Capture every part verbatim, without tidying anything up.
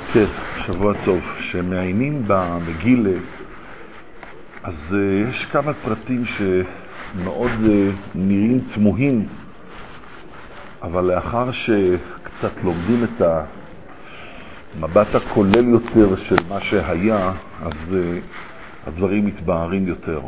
כן, שבוע טוב. שמעיינים במגילה, אז uh, יש כמה פרטים שמאוד uh, נראים תמוהים, אבל לאחר שקצת לומדים את המבט הכולל יותר של מה שהיה, אז uh, הדברים מתבהרים יותר.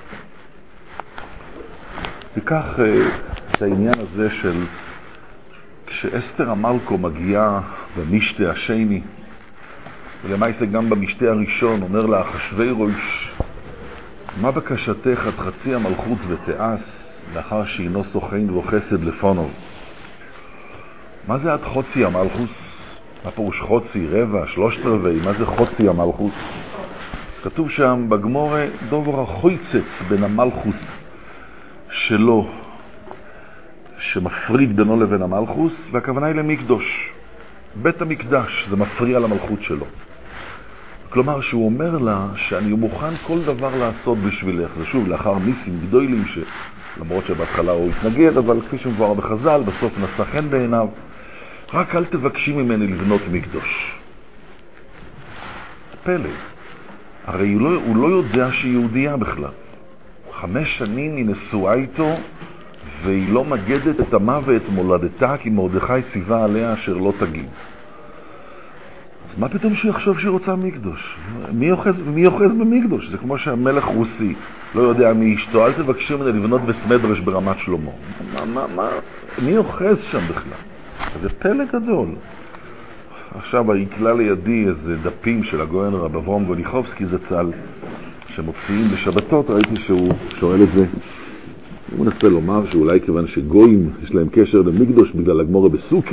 וכך uh, את העניין הזה של כשאסתר המלכה מגיעה במשתה השני, ולמעשה גם במשתה הראשון, אומר לה אחשוורוש, מה בקשתך עד חצי המלכות ותעש, לאחר שאינו סוכן וחסד לפונו? מה זה עד חוצי המלכות? מה פירוש חוצי? רבע, שלושת רבעי? מה זה חוצי המלכות? כתוב שם בגמורה דובר החויצץ בין המלכות שלו, שמפריד בינו לבין המלכות, והכוונה היא למקדוש. בית המקדש, זה מפריע למלכות שלו. כלומר, שהוא אומר לה שאני מוכן כל דבר לעשות בשבילך. זה שוב, לאחר ניסים גדולים, שלמרות שבהתחלה הוא התנגד, אבל כפי שמבואר בחז"ל, בסוף נשא חן בעיניו, רק אל תבקשי ממני לבנות מקדוש. פלא. הרי הוא לא, הוא לא יודע שהיא יהודייה בכלל. חמש שנים היא נשואה איתו, והיא לא מגדת את עמה ואת מולדתה, כי מרדכי ציווה עליה אשר לא תגיד. אז מה פתאום שהוא יחשוב שהיא רוצה מקדוש? מי אוחז, מי אוחז במקדוש? זה כמו שהמלך רוסי לא יודע מי אשתו, אל תבקשו ממנו לבנות בסמדרש ברמת שלמה. מה, מה, מה? מי אוחז שם בכלל? זה פלא גדול. עכשיו יקלה לידי איזה דפים של הגאון רב אברהם גוליחובסקי זצ"ל, שמוציאים בשבתות, ראיתי שהוא שואל את זה. הוא מנסה לומר שאולי כיוון שגויים יש להם קשר למקדוש בגלל הגמורה בסוכה,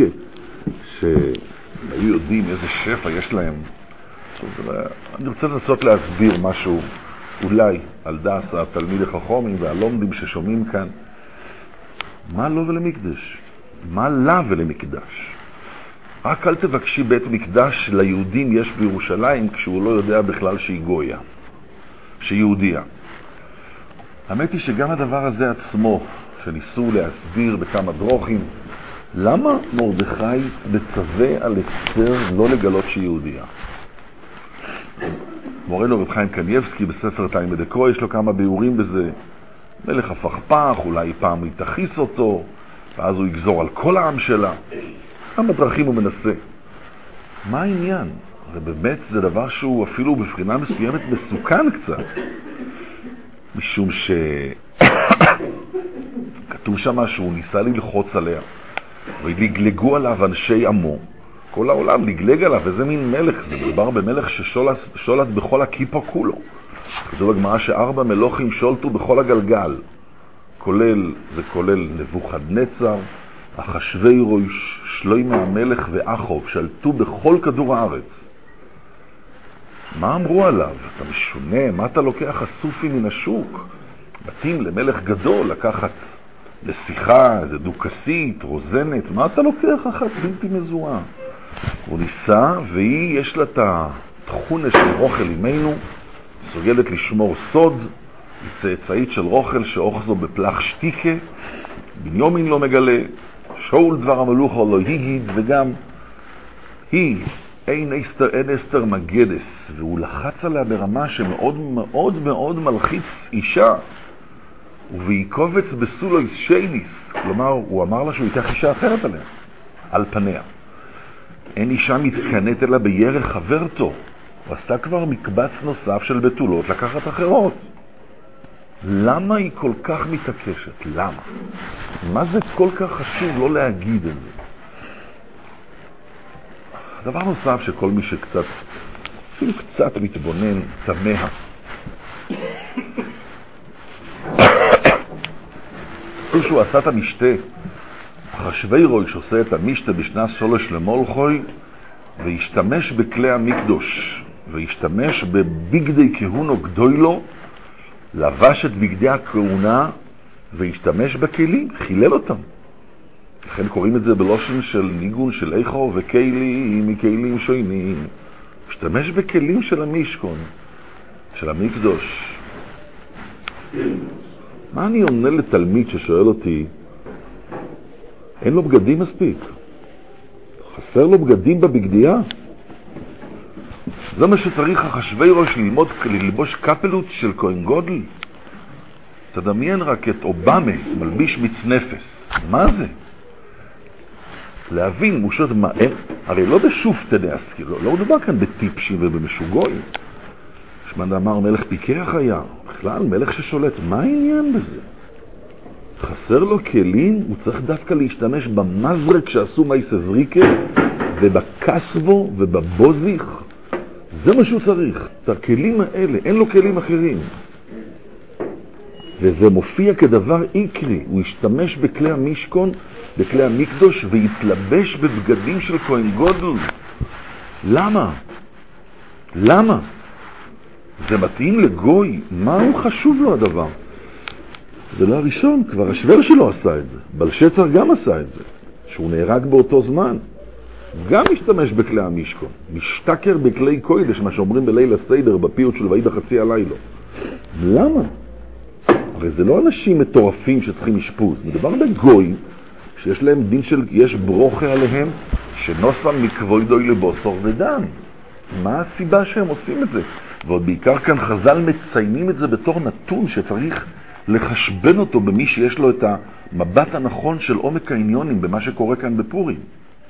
שהיו יודעים איזה שפע יש להם. אני רוצה לנסות להסביר משהו אולי על דעת התלמיד החכמים והלומדים ששומעים כאן. מה לו ולמקדש? מה לה ולמקדש? רק אל תבקשי בית מקדש ליהודים יש בירושלים כשהוא לא יודע בכלל שהיא גויה, שהיא יהודיה. האמת היא שגם הדבר הזה עצמו, שניסו להסביר בכמה דרוכים, למה מרדכי מצווה על אסתר לא לגלות שהיא יהודיה? מורנו רב חיים קניבסקי בספר תלמוד הקרוא, יש לו כמה ביאורים בזה. מלך הפכפך, אולי פעם היא תכיס אותו, ואז הוא יגזור על כל העם שלה. כמה דרכים הוא מנסה. מה העניין? הרי באמת זה דבר שהוא אפילו בבחינה מסוימת מסוכן קצת. משום שכתוב שם שהוא ניסה ללחוץ עליה, ולגלגו עליו אנשי עמו. כל העולם לגלג עליו, וזה מין מלך, זה מדובר במלך ששולט בכל הכיפה כולו. כתוב בגמרא שארבע מלוכים שולטו בכל הגלגל, כולל, זה כולל נבוכדנצר, אחשוורוש, שלמה המלך ואחוב, שלטו בכל כדור הארץ. מה אמרו עליו? אתה משונה, מה אתה לוקח הסופי מן השוק? מתאים למלך גדול לקחת לשיחה, איזה דוקסית, רוזנת, מה אתה לוקח אחת בלתי מזוהה? הוא ניסה, והיא יש לה את התכונה של רוכל אימנו, סוגלת לשמור סוד, היא צאצאית של רוכל שאוחזו בפלח שטיקה, בנימין לא מגלה, שאול דבר המלוכה לא היגיד, וגם היא, אין אסתר, אין אסתר מגדס, והוא לחץ עליה ברמה שמאוד מאוד מאוד מלחיץ אישה, וביקובץ בסולויס שייניס, כלומר הוא אמר לה שהוא ייקח אישה אחרת עליה, על פניה. אין אישה מתקנת אלא בירך חברתו, הוא עשה כבר מקבץ נוסף של בתולות לקחת אחרות. למה היא כל כך מתעקשת? למה? מה זה כל כך חשוב לא להגיד את זה? דבר נוסף שכל מי שקצת, אפילו קצת מתבונן, תמה. כשהוא עשה את המשתה, אחשוורוש עושה את המשתה בשנה שלוש למולכוי, והשתמש בכלי המקדוש, והשתמש בבגדי כהונו גדולו, לבש את בגדי הכהונה, והשתמש בכלים, חילל אותם. לכן קוראים את זה בלושן של ניגון של איכו וכלים מכלים שוינים. משתמש בכלים של המשכון, של המקדוש. מה אני עונה לתלמיד ששואל אותי, אין לו בגדים מספיק? חסר לו בגדים בבגדיה? זה מה שצריך אחשוורוש ללמוד, ללבוש קפלות של כהן גודל. תדמיין רק את אובמה מלביש מצנפס. מה זה? להבין מושות מה, הרי לא בשופטה להזכיר, לא, לא מדובר כאן בטיפשים ובמשוגויים. שמען אמר מלך פיקח היה, בכלל מלך ששולט, מה העניין בזה? חסר לו כלים, הוא צריך דווקא להשתמש במזרק שעשו מייסה זריקה, ובקסבו ובבוזיך. זה מה שהוא צריך, את הכלים האלה, אין לו כלים אחרים. וזה מופיע כדבר עיקרי, הוא ישתמש בכלי המשכון, בכלי המקדוש, ויתלבש בבגדים של כהן גודל. למה? למה? זה מתאים לגוי, מה הוא חשוב לו הדבר? זה לא הראשון, כבר השוור שלו עשה את זה, בלשצר גם עשה את זה, שהוא נהרג באותו זמן, גם משתמש בכלי המשכון, משתכר בכלי קוידש, מה שאומרים בליל הסדר, בפיוט של וידע חצי הלילה. למה? הרי זה לא אנשים מטורפים שצריכים אשפוז, מדובר בגויים שיש להם דין של, יש ברוכה עליהם, שנוסם מכבוידוי לבוסור ודם. מה הסיבה שהם עושים את זה? ועוד בעיקר כאן חז"ל מציינים את זה בתור נתון שצריך לחשבן אותו במי שיש לו את המבט הנכון של עומק העניונים במה שקורה כאן בפורים.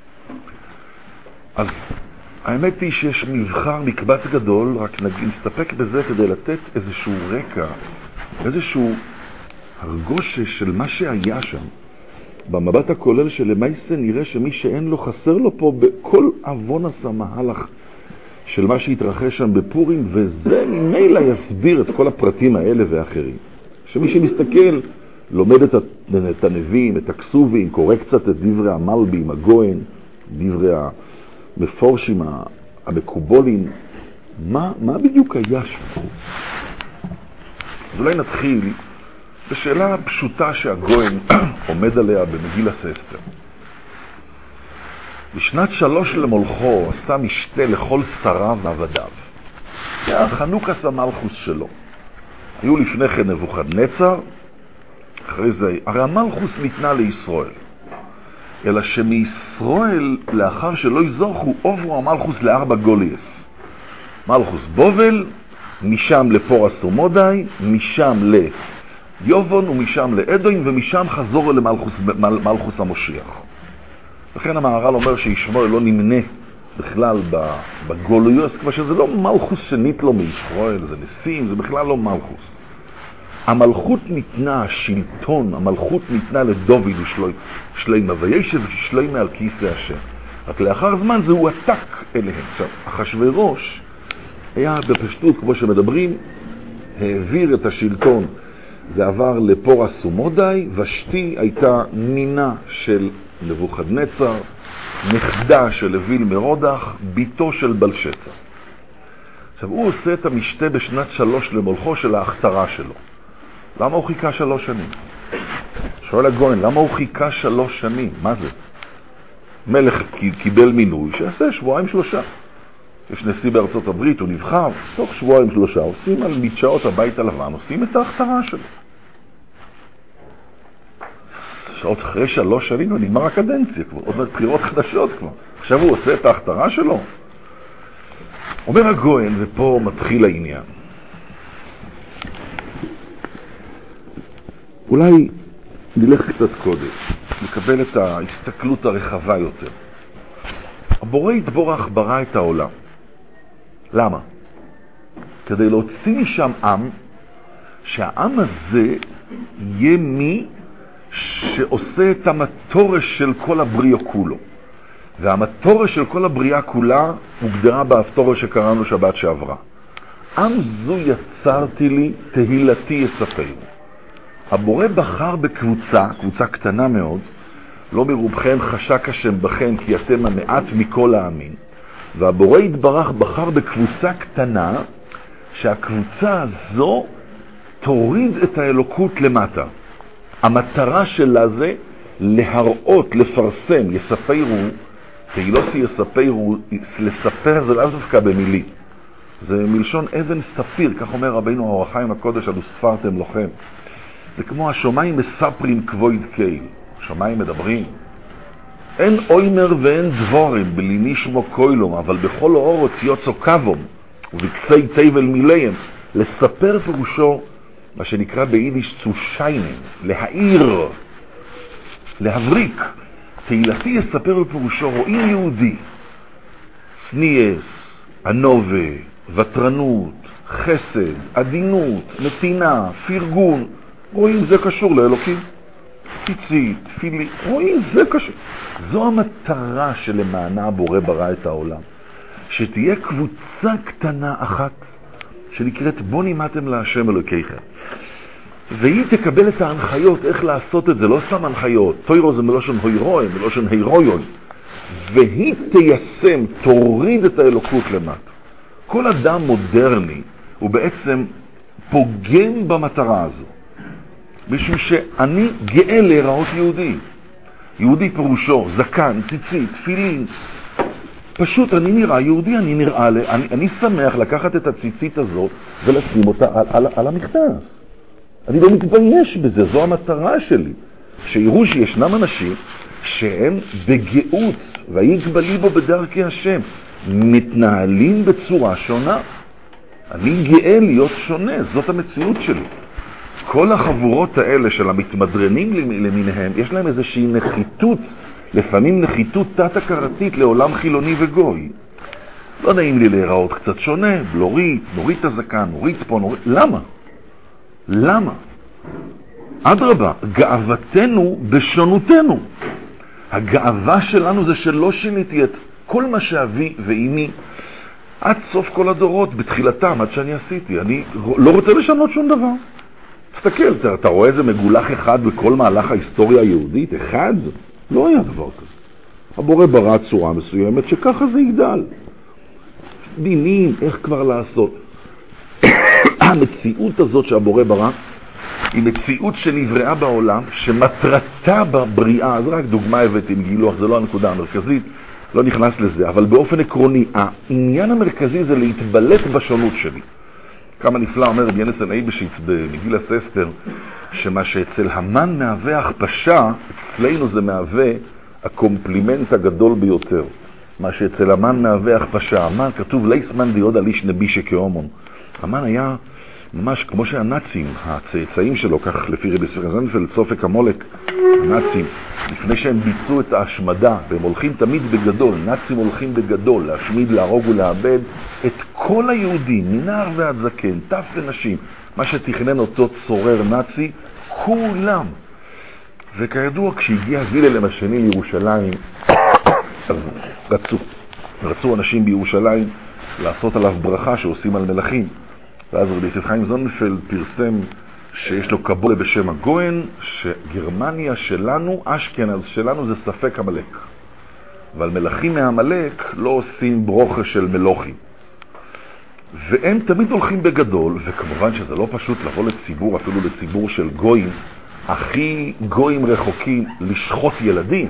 אז האמת היא שיש מבחר מקבץ גדול, רק נסתפק בזה כדי לתת איזשהו רקע, איזשהו הרגוש של מה שהיה שם. במבט הכולל שלמעשה נראה שמי שאין לו חסר לו פה בכל אבונס המהלך של מה שהתרחש שם בפורים, וזה ממילא יסביר את כל הפרטים האלה ואחרים. שמי שמסתכל, לומד את הנביאים, את הכסובים, קורא קצת את דברי המלבים, הגוהן, דברי המפורשים, המקובולים, מה, מה בדיוק היה שם? אז אולי נתחיל בשאלה פשוטה שהגוהן עומד עליה במגיל הספר. בשנת שלוש למולכו עשה משתה לכל שריו ועבדיו. זה החנוכס המלכוס שלו. היו לפני כן נבוכדנצר, אחרי זה, הרי המלכוס ניתנה לישראל. אלא שמישראל, לאחר שלא יזוכו, עוברו המלכוס לארבע גולייס. מלכוס בובל, משם לפורס ומודאי, משם ליובון ומשם לאדוים, ומשם חזור למלכוס מל, מלכוס המושיח. לכן המהר"ל אומר שישמעאל לא נמנה בכלל בגולויוס, כבר שזה לא מלכוס שנית לו מישראל, זה נסים, זה בכלל לא מלכוס. המלכות ניתנה, השלטון, המלכות ניתנה לדוד ושלמה, וישב ושלמה על כיסא השם. רק לאחר זמן זה הוא עתק אליהם. עכשיו, אחשוורוש היה בפשטות, כמו שמדברים, העביר את השלטון, זה עבר לפורס ומודאי, ושתי הייתה נינה של נבוכדנצר, נכדה של אוויל מרודח, ביתו של בלשצר. עכשיו, הוא עושה את המשתה בשנת שלוש למולכו של ההכתרה שלו. למה הוא חיכה שלוש שנים? שואל הגויין, למה הוא חיכה שלוש שנים? מה זה? מלך קיבל מינוי, שיעשה שבועיים שלושה. יש נשיא בארצות הברית, הוא נבחר, תוך שבועיים שלושה, עושים על מדשאות הבית הלבן, עושים את ההכתרה שלו. שעות אחרי שלוש שנים הוא נגמר הקדנציה כבר, עוד מעט בחירות חדשות כבר. עכשיו הוא עושה את ההכתרה שלו. אומר הגויין, ופה מתחיל העניין. אולי נלך קצת קודם, נקבל את ההסתכלות הרחבה יותר. הבורא יתבורך ברא את העולם. למה? כדי להוציא משם עם, שהעם הזה יהיה מי שעושה את המטורש של כל הבריאה כולו. והמטורש של כל הבריאה כולה הוגדרה בהפטורה שקראנו שבת שעברה. עם זו יצרתי לי, תהילתי יספר. הבורא בחר בקבוצה, קבוצה קטנה מאוד, לא מרובכם חשק השם בכם כי אתם המעט מכל העמים. והבורא יתברך בחר בקבוצה קטנה, שהקבוצה הזו תוריד את האלוקות למטה. המטרה שלה זה להראות, לפרסם, יספרו, תהילוסי יספרו, לספר זה לא דווקא במילים. זה מלשון אבן ספיר, כך אומר רבינו אור החיים הקודש, עלו ספרתם לוחם. זה כמו השומיים מספרים כבויד קייל. השומיים מדברים. אין אוימר ואין דבורם, בלי נשמו קוילום, אבל בכל האור הוציוצו קוום, ובקצי תבל מיליהם, לספר פירושו, מה שנקרא ביידיש צושיינם, להעיר, להבריק. תהילתי יספר בפירושו, רואים יהודי, סניאס, ענובה, וטרנות, חסד, עדינות, נתינה, פרגון, רואים זה קשור לאלוקים. ציצית, תפילי, רואים זה קשור. זו המטרה שלמענה הבורא ברא את העולם. שתהיה קבוצה קטנה אחת, שנקראת בוא נימדתם להשם אלוקיכם. והיא תקבל את ההנחיות איך לעשות את זה, לא סתם הנחיות. תוירו זה מלושן הוירוי, מלושן הירויוי. והיא תיישם, תוריד את האלוקות למטה. כל אדם מודרני הוא בעצם פוגם במטרה הזו. משום שאני גאה להיראות יהודי. יהודי פירושו, זקן, ציצית, תפילין. פשוט אני נראה יהודי, אני נראה, אני, אני שמח לקחת את הציצית הזאת ולשים אותה על, על, על המכנס. אני לא מתבייש בזה, זו המטרה שלי. שיראו שישנם אנשים שהם בגאות, ויגבלי בו בדרכי השם, מתנהלים בצורה שונה. אני גאה להיות שונה, זאת המציאות שלי. כל החבורות האלה של המתמדרנים למיניהם, יש להם איזושהי נחיתות, לפעמים נחיתות תת-הכרתית לעולם חילוני וגוי. לא נעים לי להיראות קצת שונה, בלורית, נורית הזקן, נורית פה, נורית... למה? למה? אדרבה, גאוותנו בשונותנו. הגאווה שלנו זה שלא שיניתי את כל מה שאבי ואימי עד סוף כל הדורות, בתחילתם, עד שאני עשיתי. אני לא רוצה לשנות שום דבר. תסתכל, אתה, אתה רואה איזה מגולח אחד בכל מהלך ההיסטוריה היהודית? אחד? לא היה דבר כזה. הבורא ברא צורה מסוימת שככה זה יגדל. בינים, איך כבר לעשות? המציאות הזאת שהבורא ברא היא מציאות שנבראה בעולם, שמטרתה בבריאה, אז רק דוגמה הבאתי עם גילוח, זה לא הנקודה המרכזית, לא נכנס לזה, אבל באופן עקרוני, העניין המרכזי זה להתבלט בשונות שלי. כמה נפלא אומר רבי ינסן אייבשיץ במגילת אסתר, שמה שאצל המן מהווה הכפשה, אצלנו זה מהווה הקומפלימנט הגדול ביותר. מה שאצל המן מהווה הכפשה, המן כתוב ליסמן דיוד על איש נבי שכהומון. המן היה ממש כמו שהנאצים, הצאצאים שלו, כך לפי רבי ספרזנפלד, סופק המולק, הנאצים, לפני שהם ביצעו את ההשמדה, והם הולכים תמיד בגדול, נאצים הולכים בגדול, להשמיד, להרוג ולאבד את כל היהודים, מנער ועד זקן, טף ונשים, מה שתכנן אותו צורר נאצי, כולם. וכידוע, כשהגיע וילהלם השני לירושלים, אז רצו, רצו אנשים בירושלים לעשות עליו ברכה שעושים על מלכים. ואז רבי יוסף חיים זוננפלד פרסם שיש לו קבולה בשם הגויין, שגרמניה שלנו, אשכנז שלנו, זה ספק המלך. אבל מלכים מהמלך לא עושים ברוכה של מלוכים. והם תמיד הולכים בגדול, וכמובן שזה לא פשוט לבוא לציבור, אפילו לציבור של גויים, הכי גויים רחוקים, לשחוט ילדים,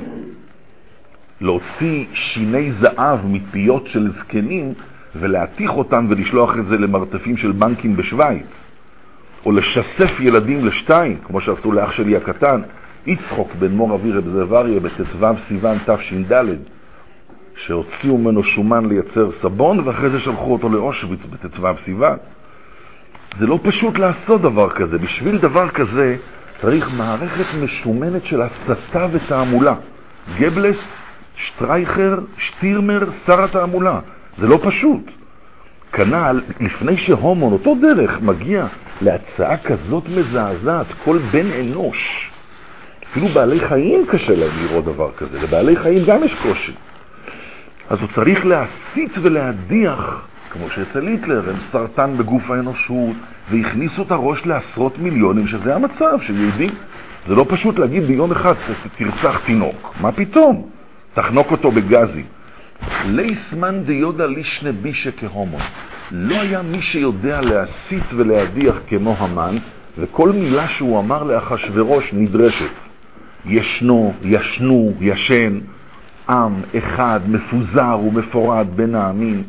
להוציא שיני זהב מפיות של זקנים, ולהתיך אותם ולשלוח את זה למרתפים של בנקים בשוויץ, או לשסף ילדים לשתיים, כמו שעשו לאח שלי הקטן, יצחוק בן מור אבי רב זווריה בתצוו סיוון תש"ד, שהוציאו ממנו שומן לייצר סבון, ואחרי זה שלחו אותו לאושוויץ בתצוו סיוון. זה לא פשוט לעשות דבר כזה. בשביל דבר כזה צריך מערכת משומנת של הסתה ותעמולה. גבלס, שטרייכר, שטירמר, שר התעמולה. זה לא פשוט. כנ"ל, לפני שהומון, אותו דרך, מגיע להצעה כזאת מזעזעת, כל בן אנוש. אפילו בעלי חיים קשה להם לראות דבר כזה, לבעלי חיים גם יש קושי. אז הוא צריך להסיט ולהדיח, כמו שאצל היטלר, הם סרטן בגוף האנושות, והכניסו את הראש לעשרות מיליונים, שזה המצב של יהודים. זה לא פשוט להגיד ביום אחד, תרצח תינוק. מה פתאום? תחנוק אותו בגזי. ליסמן דיודה לישנה בישה כהומון. לא היה מי שיודע להסיט ולהדיח כמו המן, וכל מילה שהוא אמר לאחשוורוש נדרשת. ישנו, ישנו, ישן, עם אחד, מפוזר ומפורד בין העמים.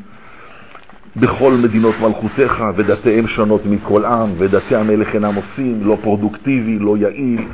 בכל מדינות מלכותיך, ודתיהם שונות מכל עם, ודתי המלך אינם עושים, לא פרודוקטיבי, לא יעיל.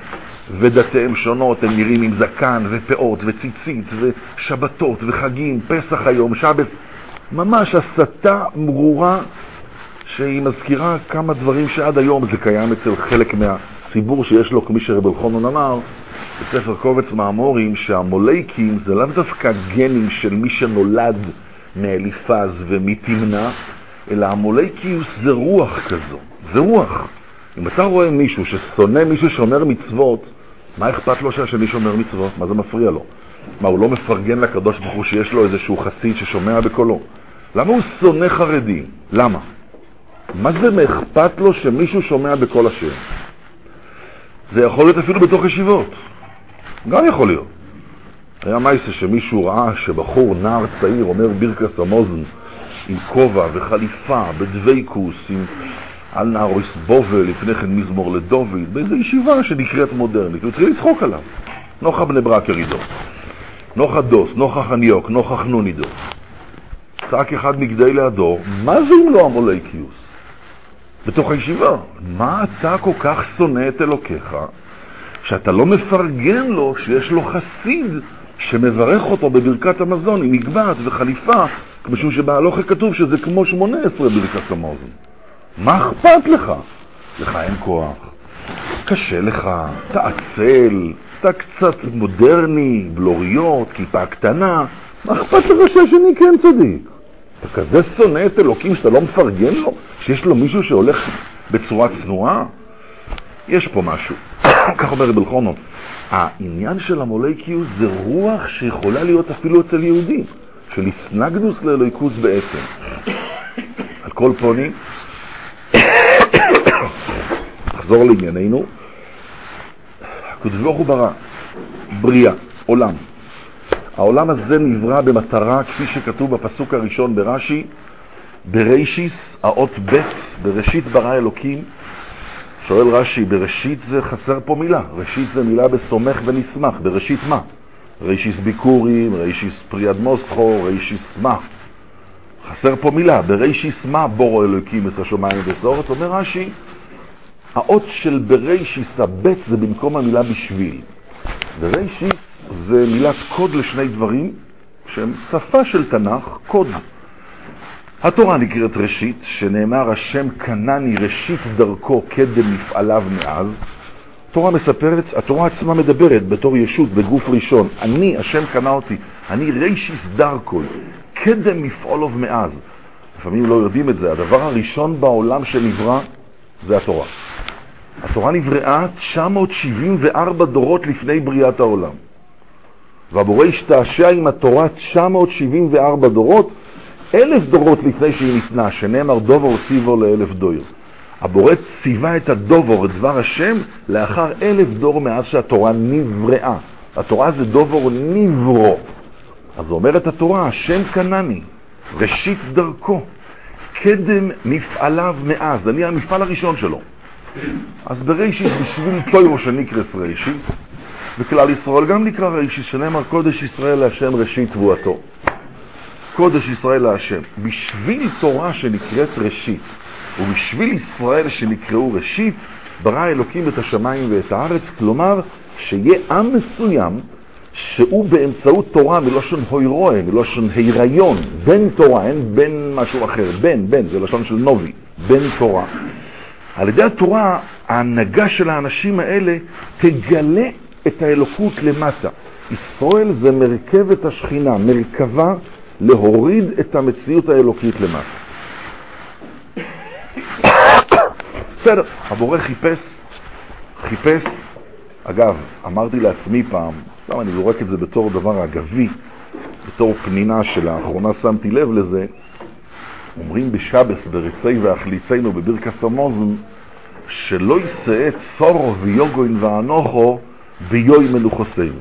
ודתיהם שונות, הם נראים עם זקן ופאות וציצית ושבתות וחגים, פסח היום, שבס, ממש הסתה ברורה שהיא מזכירה כמה דברים שעד היום זה קיים אצל חלק מהציבור שיש לו, כמי שרב אלחנן אמר בספר קובץ מאמורים, שהמולייקים זה לאו דווקא גנים של מי שנולד מאליפז ומתמנה, אלא המולייקיוס זה רוח כזו, זה רוח. אם אתה רואה מישהו ששונא מישהו שומר מצוות, מה אכפת לו שהשני שומר מצוות? מה זה מפריע לו? מה, הוא לא מפרגן לקדוש ברוך הוא שיש לו איזשהו חסיד ששומע בקולו? למה הוא שונא חרדים? למה? מה זה מאכפת לו שמישהו שומע בקול השם? זה יכול להיות אפילו בתוך ישיבות. גם יכול להיות. היה מייסה שמישהו ראה שבחור, נער צעיר, אומר ברכת המזון, עם כובע וחליפה, בדוויקוס, עם על נערויס בובל, לפני כן מזמור לדוד, באיזו ישיבה שנקראת מודרנית. הוא התחיל לצחוק עליו. נוחה בני ברק ירידו. נוחה דוס, נוחה חניוק, נוחה חנונידו. צעק אחד מגדי לידו, מה זה אם לא המולייקיוס? בתוך הישיבה. מה אתה כל כך שונא את אלוקיך, שאתה לא מפרגן לו שיש לו חסיד שמברך אותו בברכת המזון עם מגבעת וחליפה, משום שבהלוכה כתוב שזה כמו שמונה עשרה ברכת המזון. מה אכפת לך? לך אין כוח, קשה לך, אתה עצל, אתה קצת מודרני, בלוריות, כיפה קטנה, מה אכפת לך שהשני כן צדיק? אתה כזה שונא את אלוקים שאתה לא מפרגן לו, שיש לו מישהו שהולך בצורה צנועה? יש פה משהו. כך אומר רב אלחנן, העניין של המולייקיוס זה רוח שיכולה להיות אפילו אצל יהודים, של הסנגדוס לאלוהיקוס בעצם. על כל פונים, נחזור לענייננו. הקדוש ברוך הוא ברא בריאה, עולם. העולם הזה נברא במטרה, כפי שכתוב בפסוק הראשון ברש"י, בראשיס, האות ב', בראשית ברא אלוקים. שואל רש"י, בראשית זה חסר פה מילה. ראשית זה מילה בסומך ונשמח. בראשית מה? ראשיס ביקורים, ראשיס פריד מוסכו, ראשיס מה? חסר פה מילה. בראשיס מה בורו אלוקים את השמיים והארץ? אומר רש"י, האות של בראשיס הבית זה במקום המילה בשביל. בראשיס זה מילת קוד לשני דברים שהם שפה של תנ"ך, קוד. התורה נקראת ראשית, שנאמר השם קנני ראשית דרכו קדם מפעליו מאז. התורה מספרת, התורה עצמה מדברת בתור ישות, בגוף ראשון. אני, השם קנה אותי, אני ראשיס דרכו, קדם מפעליו מאז. לפעמים לא יודעים את זה, הדבר הראשון בעולם שנברא זה התורה. התורה נבראה תשע מאות שבעים וארבע דורות לפני בריאת העולם. והבורא השתעשע עם התורה תשע מאות שבעים וארבע דורות, אלף דורות לפני שהיא ניתנה, שנאמר דובור ציבו לאלף דויר. הבורא ציווה את הדובור, את דבר השם, לאחר אלף דור מאז שהתורה נבראה. התורה זה דובור נברו. אז אומרת התורה, השם קנני, ראשית דרכו, קדם מפעליו מאז. אני המפעל הראשון שלו. אז בראשית, בשביל תוירו שנקרס ראשית, וכלל ישראל גם נקרא ראשית, שנאמר קודש ישראל להשם ראשית תבואתו. קודש ישראל להשם. בשביל תורה שנקראת ראשית, ובשביל ישראל שנקראו ראשית, ברא אלוקים את השמיים ואת הארץ, כלומר שיהיה עם מסוים שהוא באמצעות תורה, מלושן הוירואה, מלושן היריון, בן תורה, אין בן משהו אחר, בן, בן, זה לשון של נובי, בן תורה. על ידי התורה, ההנהגה של האנשים האלה תגלה את האלוקות למטה. ישראל זה מרכבת השכינה, מרכבה להוריד את המציאות האלוקית למטה. בסדר, הבורא חיפש, חיפש, אגב, אמרתי לעצמי פעם, למה אני זורק את זה בתור דבר אגבי, בתור פנינה שלאחרונה שמתי לב לזה, אומרים בשבס, ברצי והחליצינו, בברכת המזון, שלא יישא צור ויוגוין ואנוכו ביום מנוחתנו.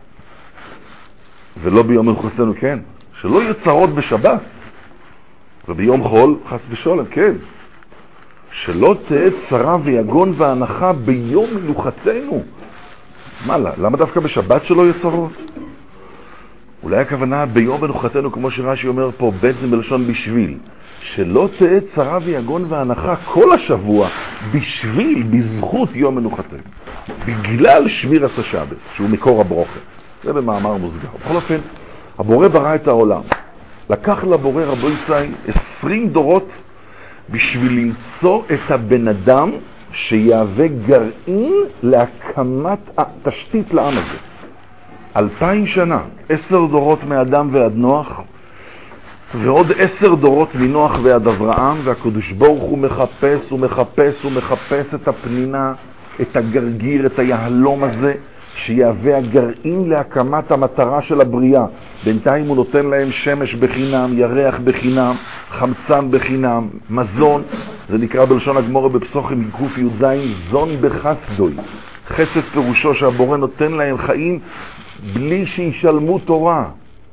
ולא ביום מנוחתנו, כן. שלא יהיו צרות בשבת. וביום חול, חס ושולם, כן. שלא תהיה צרה ויגון והנחה ביום מנוחתנו. מה, למה דווקא בשבת שלא יהיו צרות? אולי הכוונה ביום מנוחתנו, כמו שרש"י אומר פה, בית זה מלשון בשביל. שלא תהיה צרה ויגון והנחה כל השבוע בשביל, בזכות יום מנוחתנו. בגלל שביר השבת, שהוא מקור הברוכה. זה במאמר מוסגר. בכל אופן, הבורא ברא את העולם. לקח לבורא רבו יצאי עשרים דורות בשביל למצוא את הבן אדם שיהווה גרעין להקמת תשתית לעם הזה. אלפיים שנה, עשר דורות מאדם ועד נוח, ועוד עשר דורות מנוח ועד אברהם, והקדוש ברוך הוא מחפש ומחפש ומחפש את הפנינה, את הגרגיר, את היהלום הזה, שיהווה הגרעין להקמת המטרה של הבריאה. בינתיים הוא נותן להם שמש בחינם, ירח בחינם, חמצן בחינם, מזון. זה נקרא בלשון הגמורה בפסוחים קוף י"ז, זון בחסדוי. חסד פירושו שהבורא נותן להם חיים בלי שישלמו תורה.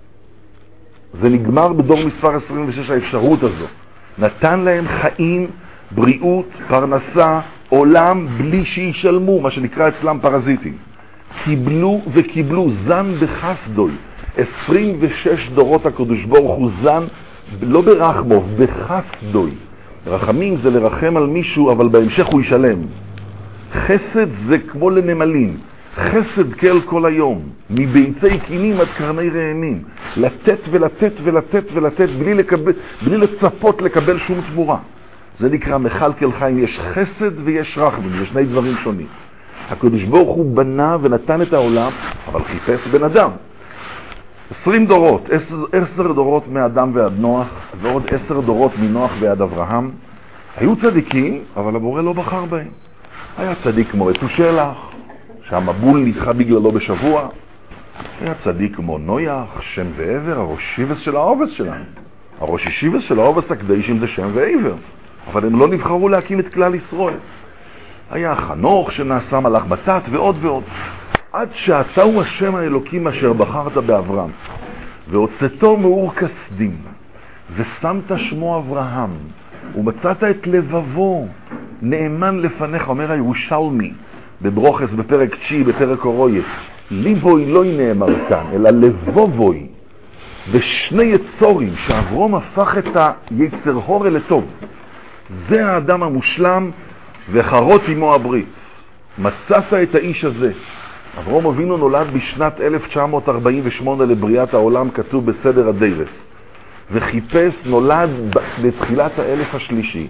זה נגמר בדור מספר עשרים ושש האפשרות הזו. נתן להם חיים, בריאות, פרנסה, עולם בלי שישלמו, מה שנקרא אצלם פרזיטים. קיבלו וקיבלו, זן בחסדוי. עשרים ושש דורות הקדוש ברוך הוא זן, לא ברחמו, בחסדוי. רחמים זה לרחם על מישהו, אבל בהמשך הוא ישלם. חסד זה כמו לנמלים. חסד כל כל היום, מביצי קינים עד קרני רעמים. לתת ולתת ולתת ולתת, בלי, לקבל, בלי לצפות לקבל שום תמורה. זה נקרא מחלקל חיים. יש חסד ויש רחמים, זה שני דברים שונים. הקדוש ברוך הוא בנה ונתן את העולם, אבל חיפש בן אדם. עשרים דורות, עשר, עשר דורות מאדם ועד נוח, ועוד עשר דורות מנוח ועד אברהם. היו צדיקים, אבל הבורא לא בחר בהם. היה צדיק כמו מתושלח, שהמבול נדחה בגללו בשבוע. היה צדיק כמו נויח, שם ועבר, הראש שיבס של העובס שלנו. הראש שיבס של העובס הקדשים זה שם ועבר. אבל הם לא נבחרו להקים את כלל ישראל. היה חנוך שנעשה מלאך בתת ועוד ועוד. עד שאתה הוא השם האלוקים אשר בחרת באברהם, והוצאתו מאור כסדים, ושמת שמו אברהם, ומצאת את לבבו נאמן לפניך. אומר הירושלמי בברוכס בפרק תשיעי בפרק אורויה, ליבוי לא נאמר כאן אלא לבובוי. ושני יצורים שאברהם הפך את היצר הורה לטוב, זה האדם המושלם, וחרות עמו הברית. מצאת את האיש הזה. אברהם אבינו נולד בשנת אלף תשע מאות ארבעים ושמונה לבריאת העולם, כתוב בסדר הדרס, וחיפש נולד בתחילת האלף השלישי.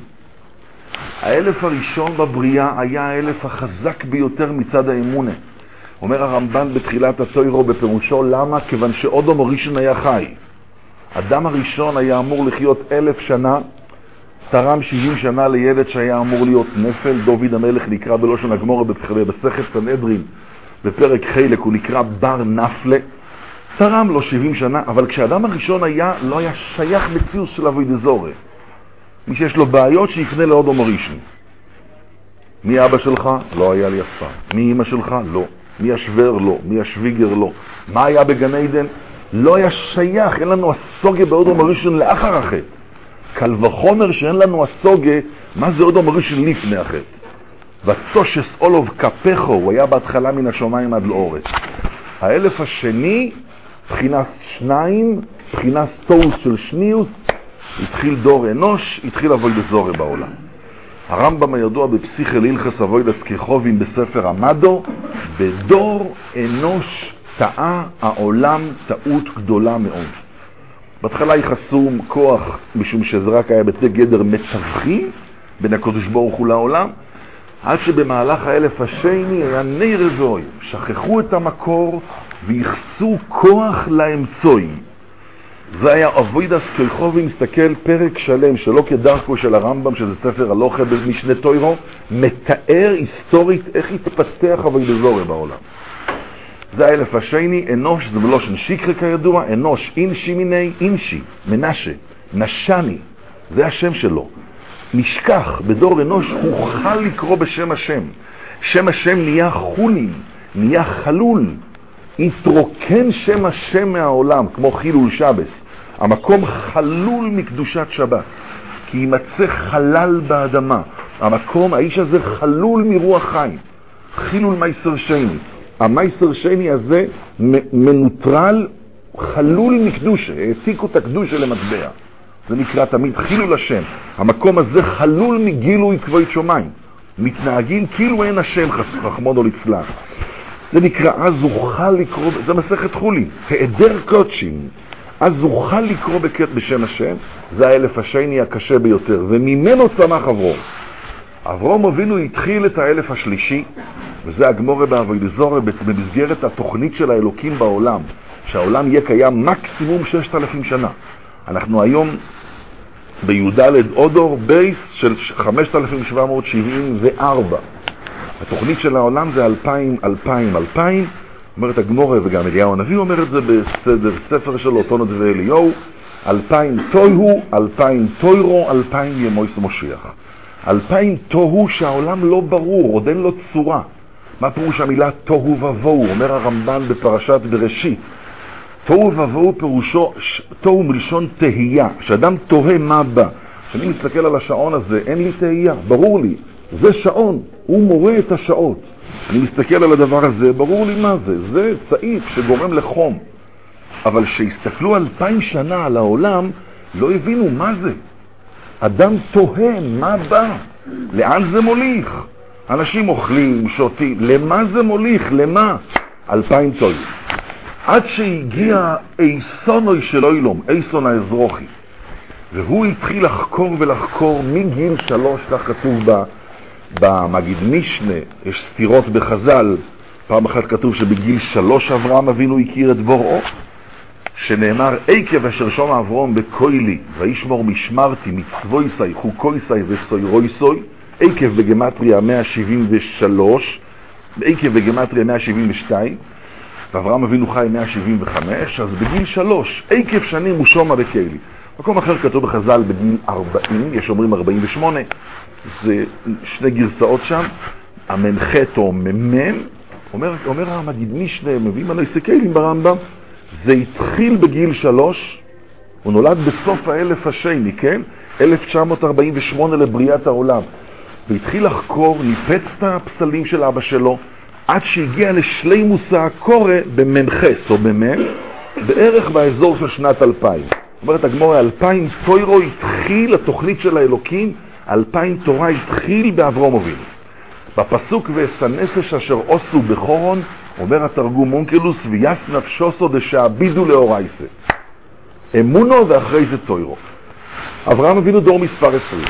האלף הראשון בבריאה היה האלף החזק ביותר מצד האמונה. אומר הרמב"ן בתחילת התוירו בפירושו, למה? כיוון שאודום הראשון היה חי. אדם הראשון היה אמור לחיות אלף שנה, תרם שבעים שנה לילד שהיה אמור להיות נפל. דוד המלך נקרא בלושן הגמורה בסכת סנהדרין בפרק חלק, הוא נקרא בר נפלה. תרם לו שבעים שנה, אבל כשאדם הראשון היה, לא היה שייך מציאות של אבוי דזורי. מי שיש לו בעיות שיקנה לאודום הראשון. מי אבא שלך? לא היה לי אף פעם. מי אמא שלך? לא. מי השוור? לא. מי השוויגר? לא. מה היה בגן עדן? לא היה שייך. אין לנו הסוגה באודום הראשון לאחר החטא. קל וחומר שאין לנו הסוגה, מה זה אודום הראשון לפני החטא. וצושס אולוב קפחו, הוא היה בהתחלה מן השומיים עד לאורץ. האלף השני, בחינת שניים, בחינת תוס של שניוס, התחיל דור אנוש, התחיל אבוי דזורי בעולם. הרמב"ם הידוע בפסיכל הלכס אבוי דסכיכובים בספר המדו, בדור אנוש טעה העולם טעות גדולה מאוד. בהתחלה יחסו כוח, משום שזה רק היה בתי גדר מתווכים בין הקדוש ברוך הוא לעולם, עד שבמהלך האלף השני היה נר זוי, שכחו את המקור ויחסו כוח לאמצויים. זה היה אבוידס כיכובי. מסתכל פרק שלם שלא כדרכו של הרמב"ם, שזה ספר הלוכה במשנה תוירו, מתאר היסטורית איך התפתח אבוידזורי בעולם. זה האלף השני. אנוש זה בלושן שיקרי כידוע, אנוש אינשי מיני, אינשי מנשה, נשני, זה השם שלו. נשכח, בדור אנוש הוא חל לקרוא בשם השם. שם השם נהיה חולין, נהיה חלול. התרוקן שם השם מהעולם, כמו חילול שבס. המקום חלול מקדושת שבת, כי יימצא חלל באדמה. המקום, האיש הזה חלול מרוח חיים. חילול מייסר שני. המייסר שני הזה מנוטרל, חלול מקדושה. העתיקו את הקדושה למטבע. זה נקרא תמיד חילול השם. המקום הזה חלול מגילוי כבוד שמיים. מתנהגים כאילו אין השם רחמנא ליצלן. זה נקרא אז אוכל לקרוא, זה מסכת חולין, היעדר קודשים. אז אוכל לקרוא בקט בשם השם, זה האלף השני הקשה ביותר, וממנו צמח אברום. אברום אבינו התחיל את האלף השלישי, וזה הגמורה באבוידע במסגרת התוכנית של האלוקים בעולם, שהעולם יהיה קיים מקסימום ששת אלפים שנה. אנחנו היום בי"ד אודור בייס של חמשת אלפים שבע מאות שבעים וארבע. התוכנית של העולם זה אלפיים, אלפיים, אלפיים, אומרת הגמורה, וגם אליהו הנביא אומר את זה בסדר ספר שלו, תונות ואליהו, אלפיים תוהו, אלפיים תוירו, אלפיים ימויס מושיח. אלפיים תוהו שהעולם לא ברור, עוד אין לו צורה. מה פירוש המילה תוהו ובוהו? אומר הרמב"ן בפרשת בראשית. תוהו ובוהו פירושו, תוהו מלשון תהייה, שאדם תוהה מה בא. כשאני מסתכל על השעון הזה, אין לי תהייה, ברור לי, זה שעון, הוא מורה את השעות. אני מסתכל על הדבר הזה, ברור לי מה זה, זה צעיף שגורם לחום. אבל שהסתכלו אלפיים שנה על העולם, לא הבינו מה זה. אדם תוהה, מה בא? לאן זה מוליך? אנשים אוכלים, שותים, למה זה מוליך? למה? אלפיים תוהו. עד שהגיע איסונוי של אילום, איסון האזרוחי, והוא התחיל לחקור ולחקור מגיל שלוש, כך כתוב בה, במגיד משנה, יש סתירות בחז"ל, פעם אחת כתוב שבגיל שלוש אברהם אבינו הכיר את בוראו, שנאמר עקב אשר שומע אברהם בקוילי, וישמור משמרתי מצוויסי חוקויסי וסוירויסוי, עקב בגמטריה מאה שבעים ושלוש, עקב בגמטריה מאה שבעים ושתיים, ואברהם אבינו חי מאה שבעים וחמש, אז בגיל שלוש, עקב שנים הוא שומע בקוילי. מקום אחר כתוב בחז"ל בגיל ארבעים, יש אומרים ארבעים ושמונה, זה שני גרסאות שם, המנחת או ממם, אומר, אומר המגיד משנה, מביאים עלי סקיילים ברמב"ם, זה התחיל בגיל שלוש, הוא נולד בסוף האלף השני, כן? אלף תשע מאות ארבעים ושמונה לבריאת העולם, והתחיל לחקור, ניפץ את הפסלים של אבא שלו, עד שהגיע לשלימוס הקורא במנחס או במם, בערך באזור של שנת אלפיים. אומרת הגמורה, אלפיים תוירו התחיל, התוכנית של האלוקים, אלפיים תורה התחיל באברהם אבינו. בפסוק ואסנפש אשר עשו בחורון, אומר התרגום אונקלוס, ויס נפשוסו דשעבידו לאורייסה. אמונו ואחרי זה תוירו. אברהם אבינו דור מספר עשרים.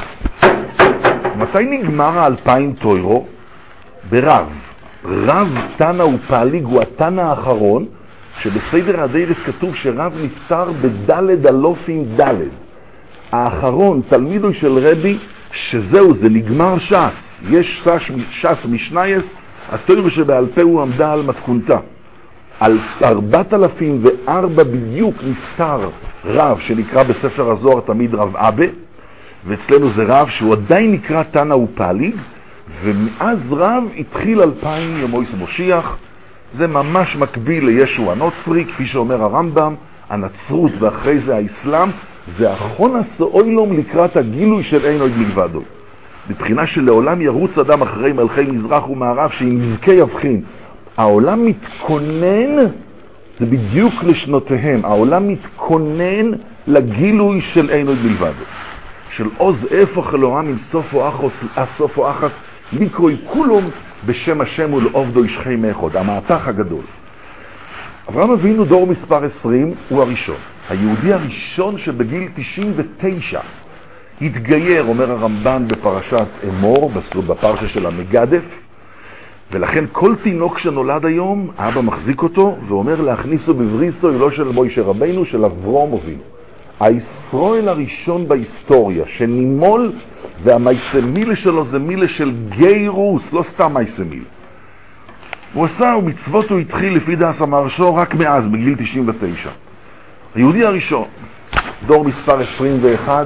מתי נגמר האלפיים תוירו? ברב. רב תנא ופעליג הוא התנא האחרון, שבסדר הדיירס כתוב שרב נפטר בדלת אלופים דלת. האחרון, תלמידו של רבי, שזהו, זה נגמר ש"ס. יש ש"ס משנייס, התורה שבעל פה הוא עמדה על מתכונתה. על ארבעת אלפים וארבע בדיוק נפטר רב, שנקרא בספר הזוהר תמיד רב אבא, ואצלנו זה רב שהוא עדיין נקרא תנא ופעליג, ומאז רב התחיל אלפיים ימויס מושיח. זה ממש מקביל לישו הנוצרי, כפי שאומר הרמב"ם, הנצרות ואחרי זה האסלאם, זה אחרון הסאוילום לקראת הגילוי של אין עוד מלבדו. מבחינה שלעולם ירוץ אדם אחרי מלכי מזרח ומערב שאם נזכה יבחין. העולם מתכונן, זה בדיוק לשנותיהם, העולם מתכונן לגילוי של אין עוד מלבדו. של עוז הפך אלוהים עם סופו אחוס, סופו אחס, מיקרוי כולום בשם השם ולעובדו ישחי מאחוד, המהפך הגדול. אברהם אבינו דור מספר עשרים הוא הראשון. היהודי הראשון שבגיל תשעים ותשע התגייר, אומר הרמב"ן בפרשת אמור, בפרשה של המגדף, ולכן כל תינוק שנולד היום, האבא מחזיק אותו ואומר להכניסו בבריסו, לא של מוישה רבינו, של אברהם אבינו. הישראל הראשון בהיסטוריה שנימול, והמייסמילה שלו זה מילה של גיירוס, לא סתם מייסמילה. הוא עשה, ומצוות הוא התחיל לפי דעס המרשו רק מאז, בגיל תשעים ותשע. היהודי הראשון, דור מספר עשרים ואחת,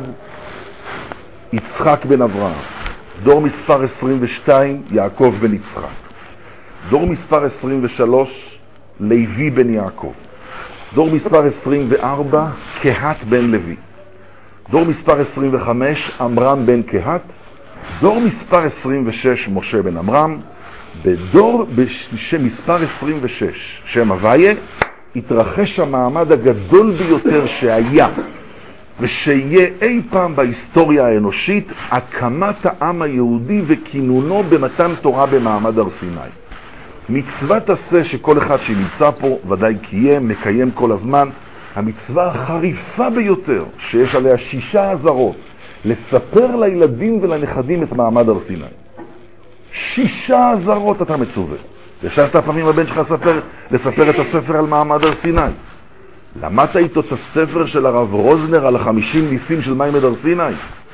יצחק בן אברהם. דור מספר עשרים ושתיים, יעקב בן יצחק. דור מספר עשרים ושלוש, לוי בן יעקב. דור מספר עשרים וארבע, קהת בן לוי. דור מספר עשרים וחמש, אמרם בן קהת. דור מספר עשרים ושש, משה בן אמרם. בדור מספר עשרים ושש, שם הוויה, התרחש המעמד הגדול ביותר שהיה. ושיהיה אי פעם בהיסטוריה האנושית הקמת העם היהודי וכינונו במתן תורה במעמד הר סיני. מצוות עשה שכל אחד שנמצא פה ודאי קיים, מקיים כל הזמן, המצווה החריפה ביותר שיש עליה שישה עזרות, לספר לילדים ולנכדים את מעמד הר סיני. שישה עזרות אתה מצווה. ישבת פעמים הבן שלך לספר, לספר את הספר על מעמד הר סיני. למדת איתו את הספר של הרב רוזנר על החמישים ניסים של מעמד הר סיני.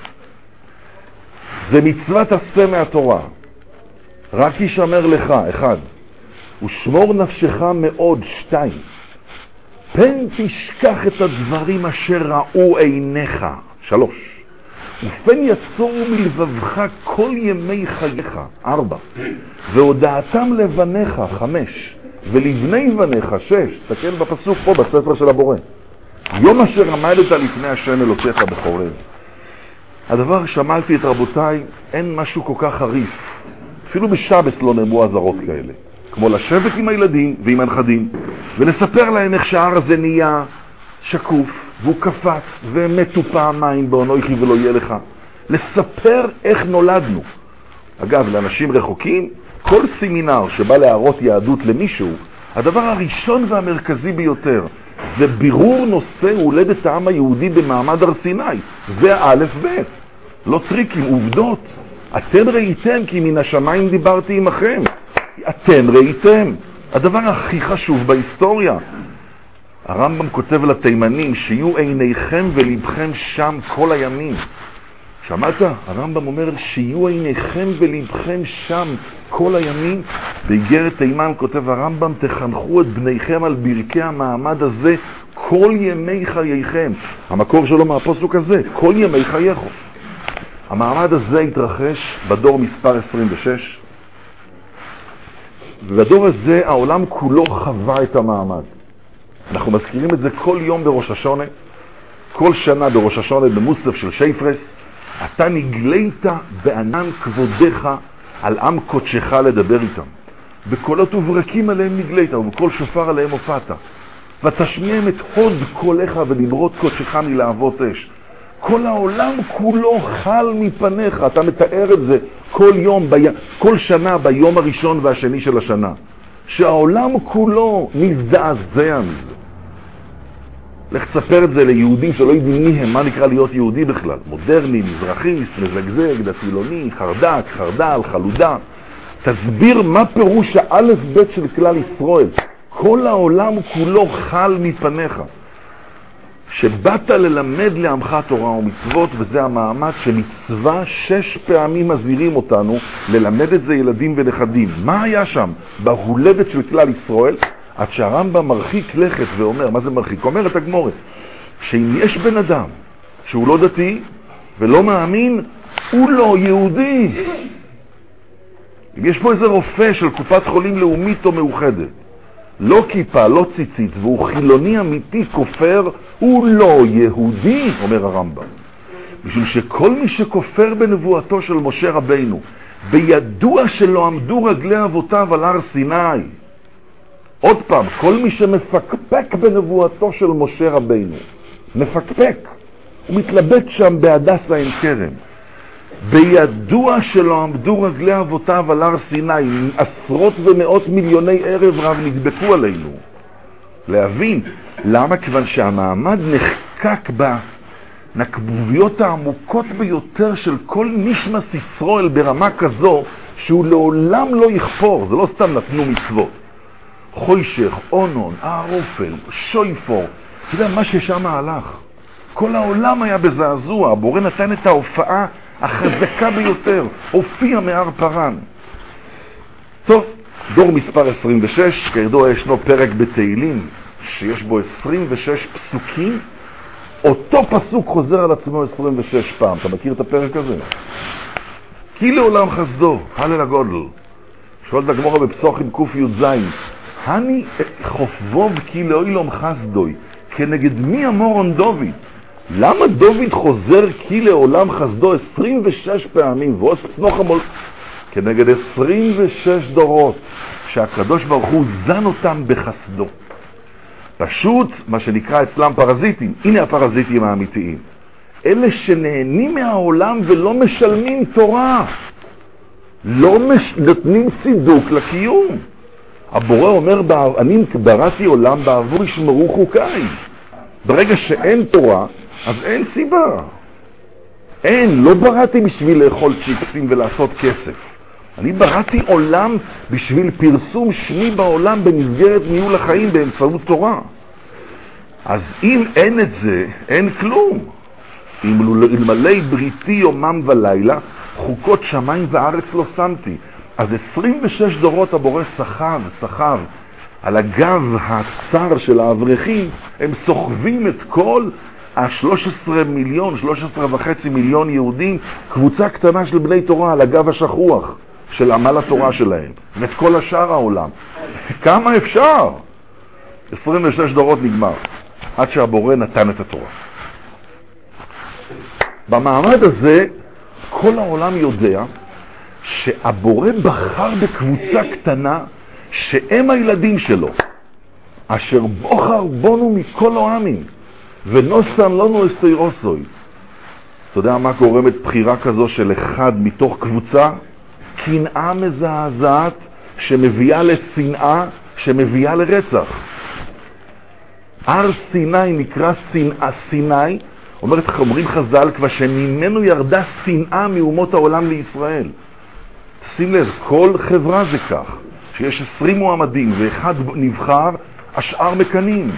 זה מצוות עשה מהתורה. רק ישמר לך, אחד, ושמור נפשך מאוד, שתיים, פן תשכח את הדברים אשר ראו עיניך, שלוש, ופן יצורו מלבבך כל ימי חייך, ארבע, והודעתם לבניך, חמש, ולבני בניך, שש. תסתכל בפסוק פה בספר של הבורא. יום אשר עמדת לפני השם אלוקיך בחורב. הדבר שמעתי את רבותיי, אין משהו כל כך חריף. אפילו בשבס לא נאמרו עזרות כאלה. כמו לשבת עם הילדים ועם הנכדים, ולספר להם איך שההר הזה נהיה שקוף, והוא קפץ, והם מתו פעמיים בעונו יחי ולא יהיה לך. לספר איך נולדנו. אגב, לאנשים רחוקים, כל סמינר שבא להראות יהדות למישהו, הדבר הראשון והמרכזי ביותר, זה בירור נושא הולדת העם היהודי במעמד הר סיני. זה א' ב', לא טריקים, עובדות. אתם ראיתם כי מן השמיים דיברתי עמכם. אתם ראיתם. הדבר הכי חשוב בהיסטוריה. הרמב"ם כותב לתימנים שיהיו עיניכם ולבכם שם כל הימים. שמעת? הרמב"ם אומר שיהיו עיניכם ולבכם שם כל הימים. באיגרת תימן כותב הרמב"ם, תחנכו את בניכם על ברכי המעמד הזה כל ימי חייכם. המקור שלו מהפסוק הזה, כל ימי חייכם. המעמד הזה התרחש בדור מספר עשרים ושש, ובדור הזה העולם כולו חווה את המעמד. אנחנו מזכירים את זה כל יום בראש השונה, כל שנה בראש השונה במוסף של שייפרס. אתה נגלית בענן כבודך על עם קודשך לדבר איתם. בקולות וברקים עליהם נגלית, ובכל שופר עליהם הופעת. ותשמיעם את הוד קולך ולמרות קודשך מלהבות אש. כל העולם כולו חל מפניך. אתה מתאר את זה כל יום, בי... כל שנה ביום הראשון והשני של השנה. שהעולם כולו מזדעזע מזה. לך תספר את זה ליהודים שלא יודעים מי הם, מה נקרא להיות יהודי בכלל. מודרני, מזרחיסט, מזגזג, דתילוני, חרדק, חרדל, חלודה. תסביר מה פירוש האלף בית של כלל ישראל. כל העולם כולו חל מפניך. שבאת ללמד לעמך תורה ומצוות, וזה המעמד שמצווה שש פעמים מזהירים אותנו ללמד את זה ילדים ונכדים. מה היה שם? בהולדת של כלל ישראל, עד שהרמב"ם מרחיק לכת ואומר, מה זה מרחיק? אומר את הגמורת, שאם יש בן אדם שהוא לא דתי ולא מאמין, הוא לא יהודי. אם יש פה איזה רופא של קופת חולים לאומית או מאוחדת, לא כיפה, לא ציצית, והוא חילוני אמיתי כופר, הוא לא יהודי, אומר הרמב"ם. בשביל שכל מי שכופר בנבואתו של משה רבינו, בידוע שלא עמדו רגלי אבותיו על הר סיני, עוד פעם, כל מי שמפקפק בנבואתו של משה רבינו, מפקפק, הוא מתלבט שם בהדסה עין כרם, בידוע שלא עמדו רגלי אבותיו על הר סיני, עשרות ומאות מיליוני ערב רב נדבקו עלינו. להבין, למה? כיוון שהמעמד נחקק בנקבוביות העמוקות ביותר של כל נשמת ישראל ברמה כזו, שהוא לעולם לא יכפור. זה לא סתם נתנו מצוות. חוישך, אונון, הערופל, שויפור, אתה יודע מה ששם הלך. כל העולם היה בזעזוע, הבורא נתן את ההופעה החזקה ביותר, הופיע מהר פרן. טוב, דור מספר עשרים ושש, כידוע ישנו פרק בתהילים, שיש בו עשרים ושש פסוקים, אותו פסוק חוזר על עצמו עשרים ושש פעם. אתה מכיר את הפרק הזה? כי לעולם חסדו, הלל הגודל. שואלת הגמרא בפסוחים קוף י"ז, הני חופבוב כי לעולם חסדוי, כנגד מי אמורון דוד? למה דוד חוזר כי לעולם חסדו עשרים ושש פעמים, ועוד צנוח המול... כנגד עשרים ושש דורות, שהקדוש ברוך הוא זן אותם בחסדו. פשוט, מה שנקרא אצלם פרזיטים. הנה הפרזיטים האמיתיים. אלה שנהנים מהעולם ולא משלמים תורה, לא מש... נותנים צידוק לקיום. הבורא אומר, אני בראתי עולם בעבור ישמרו חוקיי. ברגע שאין תורה, אז אין סיבה. אין, לא בראתי בשביל לאכול צ'יפסים ולעשות כסף. אני בראתי עולם בשביל פרסום שמי בעולם במסגרת ניהול החיים באמצעות תורה. אז אם אין את זה, אין כלום. אם אלמלא בריתי יומם ולילה, חוקות שמיים וארץ לא שמתי. אז עשרים ושש דורות הבורא סחב, סחב, על הגב הצר של האברכים, הם סוחבים את כל ה-שלוש עשרה מיליון, שלוש עשרה וחצי מיליון יהודים, קבוצה קטנה של בני תורה על הגב השכוח של עמל התורה שלהם, ואת כל השאר העולם. כמה אפשר? עשרים ושש דורות נגמר, עד שהבורא נתן את התורה. במעמד הזה, כל העולם יודע שהבורא בחר בקבוצה קטנה שהם הילדים שלו, אשר בוחר בונו מכל העמים, ונוסן לנו אסתירוסוי. אתה יודע מה גורמת בחירה כזו של אחד מתוך קבוצה? קנאה מזעזעת שמביאה לשנאה, שמביאה לרצח. הר סיני נקרא שנאה סיני, אומרת, אומרים חז"ל כבר שממנו ירדה שנאה מאומות העולם לישראל. תשים לב, כל חברה זה כך, שיש עשרים מועמדים ואחד נבחר, השאר מקנים.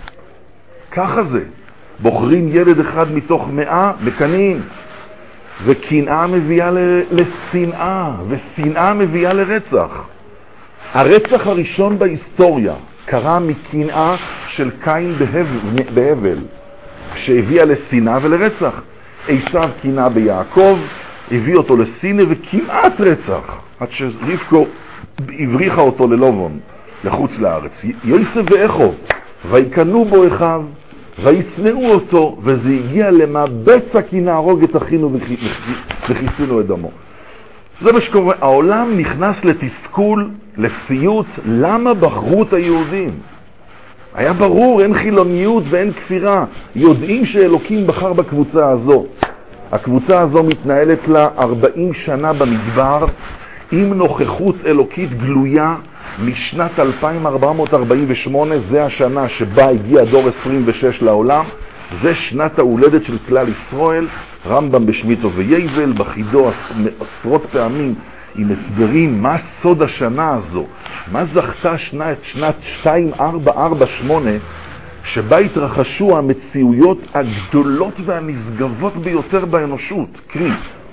ככה זה. בוחרים ילד אחד מתוך מאה, מקנים. וקנאה מביאה לשנאה, ושנאה מביאה לרצח. הרצח הראשון בהיסטוריה קרה מקנאה של קין בהבל, שהביאה לשנאה ולרצח. עשיו קנאה ביעקב, הביא אותו לשנאה וכמעט רצח, עד שרבקו הבריחה אותו ללובון, לחוץ לארץ. יוסף ואחו, ויקנו בו אחיו, וישנאו אותו, וזה הגיע למבצע כי נהרוג את אחינו וכיסינו את דמו. זה מה שקורה. העולם נכנס לתסכול, לסיוט. למה בחרו את היהודים? היה ברור, אין חילוניות ואין כפירה. יודעים שאלוקים בחר בקבוצה הזו. הקבוצה הזו מתנהלת לה ארבעים שנה במדבר, עם נוכחות אלוקית גלויה משנת אלפיים ארבע מאות ארבעים ושמונה. זה השנה שבה הגיע דור עשרים ושש לעולם. זה שנת ההולדת של כלל ישראל. רמב"ם בשמיטו וייבל, בחידו עשרות פעמים עם הסברים מה סוד השנה הזו, מה זכתה שנת, שנת שתיים ארבע ארבע שמונה, שבה התרחשו המציאויות הגדולות והנשגבות ביותר באנושות. קרי,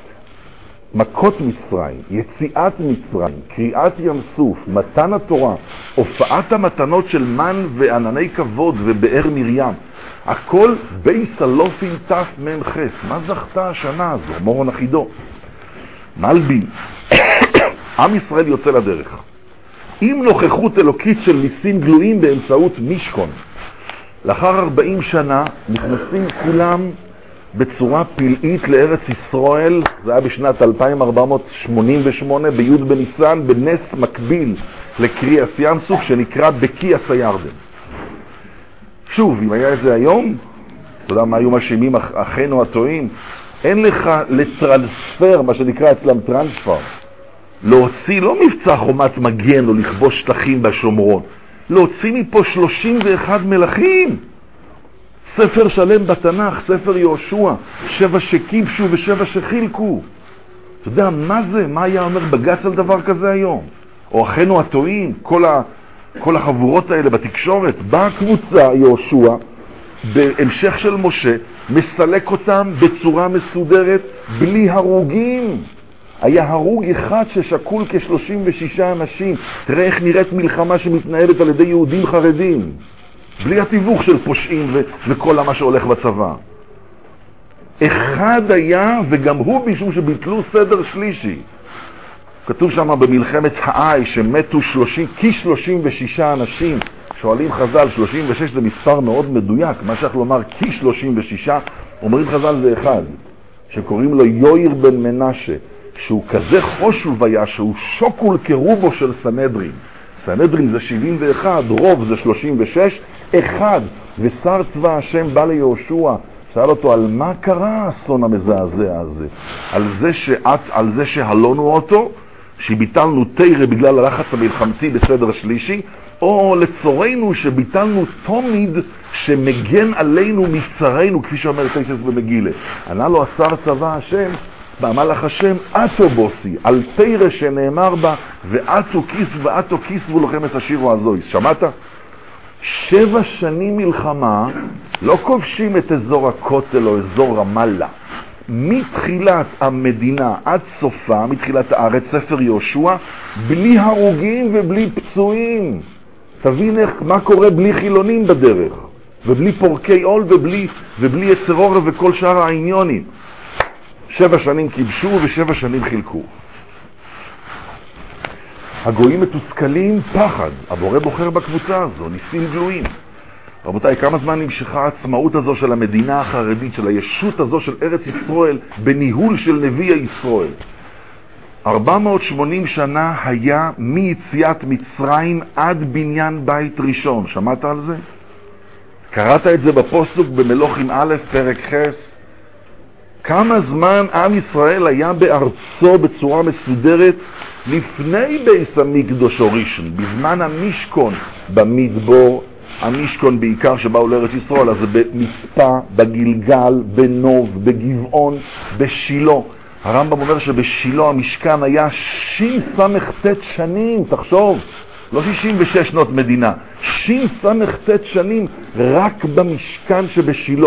מכות מצרים, יציאת מצרים, קריאת ים סוף, מתן התורה, הופעת המתנות של מן וענני כבוד ובאר מרים, הכל בייס אלופים תף מן חס. מה זכתה השנה הזו? מורון אחידו מלבין. עם ישראל יוצא לדרך עם נוכחות אלוקית של ניסים גלויים באמצעות משכון. לאחר ארבעים שנה נכנסים כולם בצורה פלאית לארץ ישראל. זה היה בשנת אלפיים ארבע מאות שמונים ושמונה בי' בניסן, בנס מקביל לקריאת ים סוף שנקרא בקיעס הירדן. שוב, אם היה את זה היום, אתה יודע מה היו מאשימים אחינו הטועים? אין לך לטרנספר, מה שנקרא אצלם טרנספר, להוציא לא מבצע חומת מגן או לכבוש שטחים בשומרון, להוציא מפה שלושים ואחד מלכים, ספר שלם בתנ"ך, ספר יהושע, שבע שכיבשו ושבע שחילקו. אתה יודע מה זה? מה היה אומר בג"ץ על דבר כזה היום? או אחינו הטועים, כל, ה, כל החבורות האלה בתקשורת. באה קבוצה יהושע בהמשך של משה, מסלק אותם בצורה מסודרת בלי הרוגים. היה הרוג אחד ששקול כ-שלושים ושישה אנשים. תראה איך נראית מלחמה שמתנהלת על ידי יהודים חרדים, בלי התיווך של פושעים ו- וכל מה שהולך בצבא. אחד היה, וגם הוא משום שביטלו סדר שלישי. כתוב שם במלחמת האי שמתו שלושים, כ-שלושים ושישה אנשים. שואלים חז"ל, שלושים ושש זה מספר מאוד מדויק, מה שאנחנו לומר כ-שלושים ושישה, אומרים חז"ל זה אחד, שקוראים לו יויר בן מנשה, שהוא כזה חושב היה, שהוא שוקול כרובו של סנהדרין. סנהדרין זה שבעים ואחת, רוב זה שלושים ושש, אחד, ושר צבא השם בא ליהושע, שאל אותו על מה קרה האסון המזעזע הזה, על זה, שאת, על זה שהלונו אותו, שביטלנו תירה בגלל הלחץ המלחמתי בסדר שלישי, או לצורנו שביטלנו תומיד שמגן עלינו מצרינו, כפי שאומר תייסס במגילה. ענה לו השר צבא השם, באמר לך השם, אתו בוסי, על תירה שנאמר בה, ואתו כיס ואתו כיס ולוחם את השירו הזויס. שמעת? שבע שנים מלחמה, לא כובשים את אזור הכותל או אזור רמאללה. מתחילת המדינה עד סופה, מתחילת הארץ, ספר יהושע, בלי הרוגים ובלי פצועים. תבין איך, מה קורה בלי חילונים בדרך, ובלי פורקי עול ובלי, ובלי יצרור וכל שאר העניונים. שבע שנים כיבשו ושבע שנים חילקו. הגויים מתוסכלים, פחד. הבורא בוחר בקבוצה הזו, ניסים גלויים. רבותיי, כמה זמן נמשכה העצמאות הזו של המדינה החרדית, של הישות הזו של ארץ ישראל, בניהול של נביא ישראל? ארבע מאות ושמונים שנה היה מיציאת מצרים עד בניין בית ראשון. שמעת על זה? קראת את זה בפוסוק במלוכים א' פרק ח'. כמה זמן עם ישראל היה בארצו בצורה מסודרת לפני בית המקדוש הראשון, בזמן המשכון במדבור, המשכון בעיקר שבאו לארץ ישראל, אז זה במצפה, בגלגל, בנוב, בגבעון, בשילה. הרמב"ם אומר שבשילה המשכן היה שין סמך תת שנים, תחשוב, לא שישים ושש שנות מדינה, שין סמך תת שנים רק במשכן שבשילה.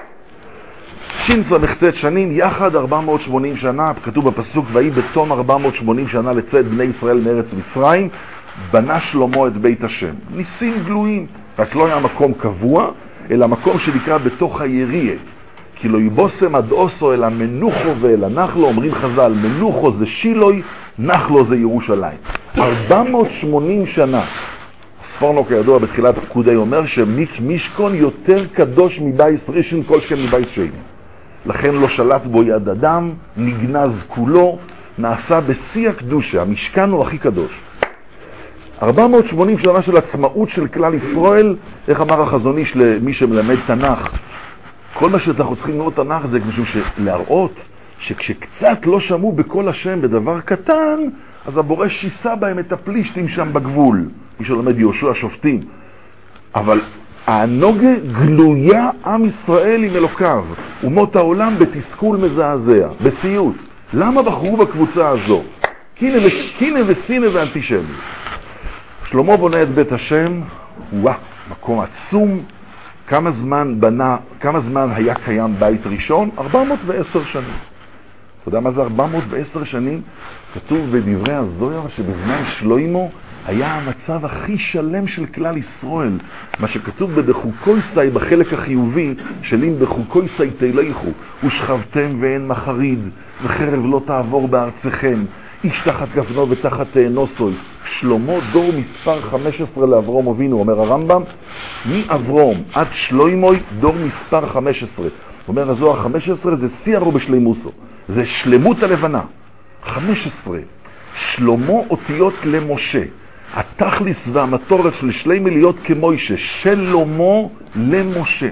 שין סמך תת שנים, יחד ארבע מאות ושמונים שנה, כתוב בפסוק, והיא בתום ארבע מאות ושמונים שנה לצאת בני ישראל מארץ מצרים, בנה שלמה את בית השם. ניסים גלויים, רק לא היה מקום קבוע, אלא מקום שנקרא בתוך היריה. כי לא יבוסם עד אוסו אל המנוחו ואל הנחלו, אומרים חז"ל, מנוחו זה שילוי, נחלו זה ירושלים. ארבע מאות ושמונים שנה. ספורנו כידוע בתחילת הפקודי אומר שמשכון יותר קדוש מבית ראשון כל שכן מבית שני. לכן לא שלט בו יד אדם, נגנז כולו, נעשה בשיא הקדושה, המשכן הוא הכי קדוש. ארבע מאות ושמונים שנה של עצמאות של כלל ישראל, איך אמר החזון איש למי שמלמד תנ"ך, כל מה שאנחנו צריכים לראות תנ"ך זה משום להראות שכשקצת לא שמעו בכל השם בדבר קטן, אז הבורא שיסה בהם את הפלישתים שם בגבול, מי שלומד יהושע שופטים. אבל הענוגה גלויה עם ישראל עם אלוקיו, אומות העולם בתסכול מזעזע, בסיוט. למה בחרו בקבוצה הזו? קינה וסינה ואנטישמי. שלמה בונה את בית השם, וואה, מקום עצום. כמה זמן בנה, כמה זמן היה קיים בית ראשון? ארבע מאות ועשר שנים. אתה יודע מה זה ארבע מאות ועשר שנים? כתוב בדברי הזוהר שבזמן שלמה היה המצב הכי שלם של כלל ישראל. מה שכתוב בדחוקויסי בחלק החיובי של אם בחוקויסי תלכו ושכבתם ואין מחריד וחרב לא תעבור בארצכם איש תחת גפנו ותחת תאנוסוי. שלמה דור מספר חמש עשרה לאברום אבינו, אומר הרמב"ם, מאברום עד שלוימוי דור מספר חמש עשרה. אומר הזוהר חמש עשרה זה סיירו בשלימוסו, זה שלמות הלבנה. חמש עשרה שלמה אותיות למשה, התכליס והמטורת של שלמי להיות כמוישה, שלמה למשה.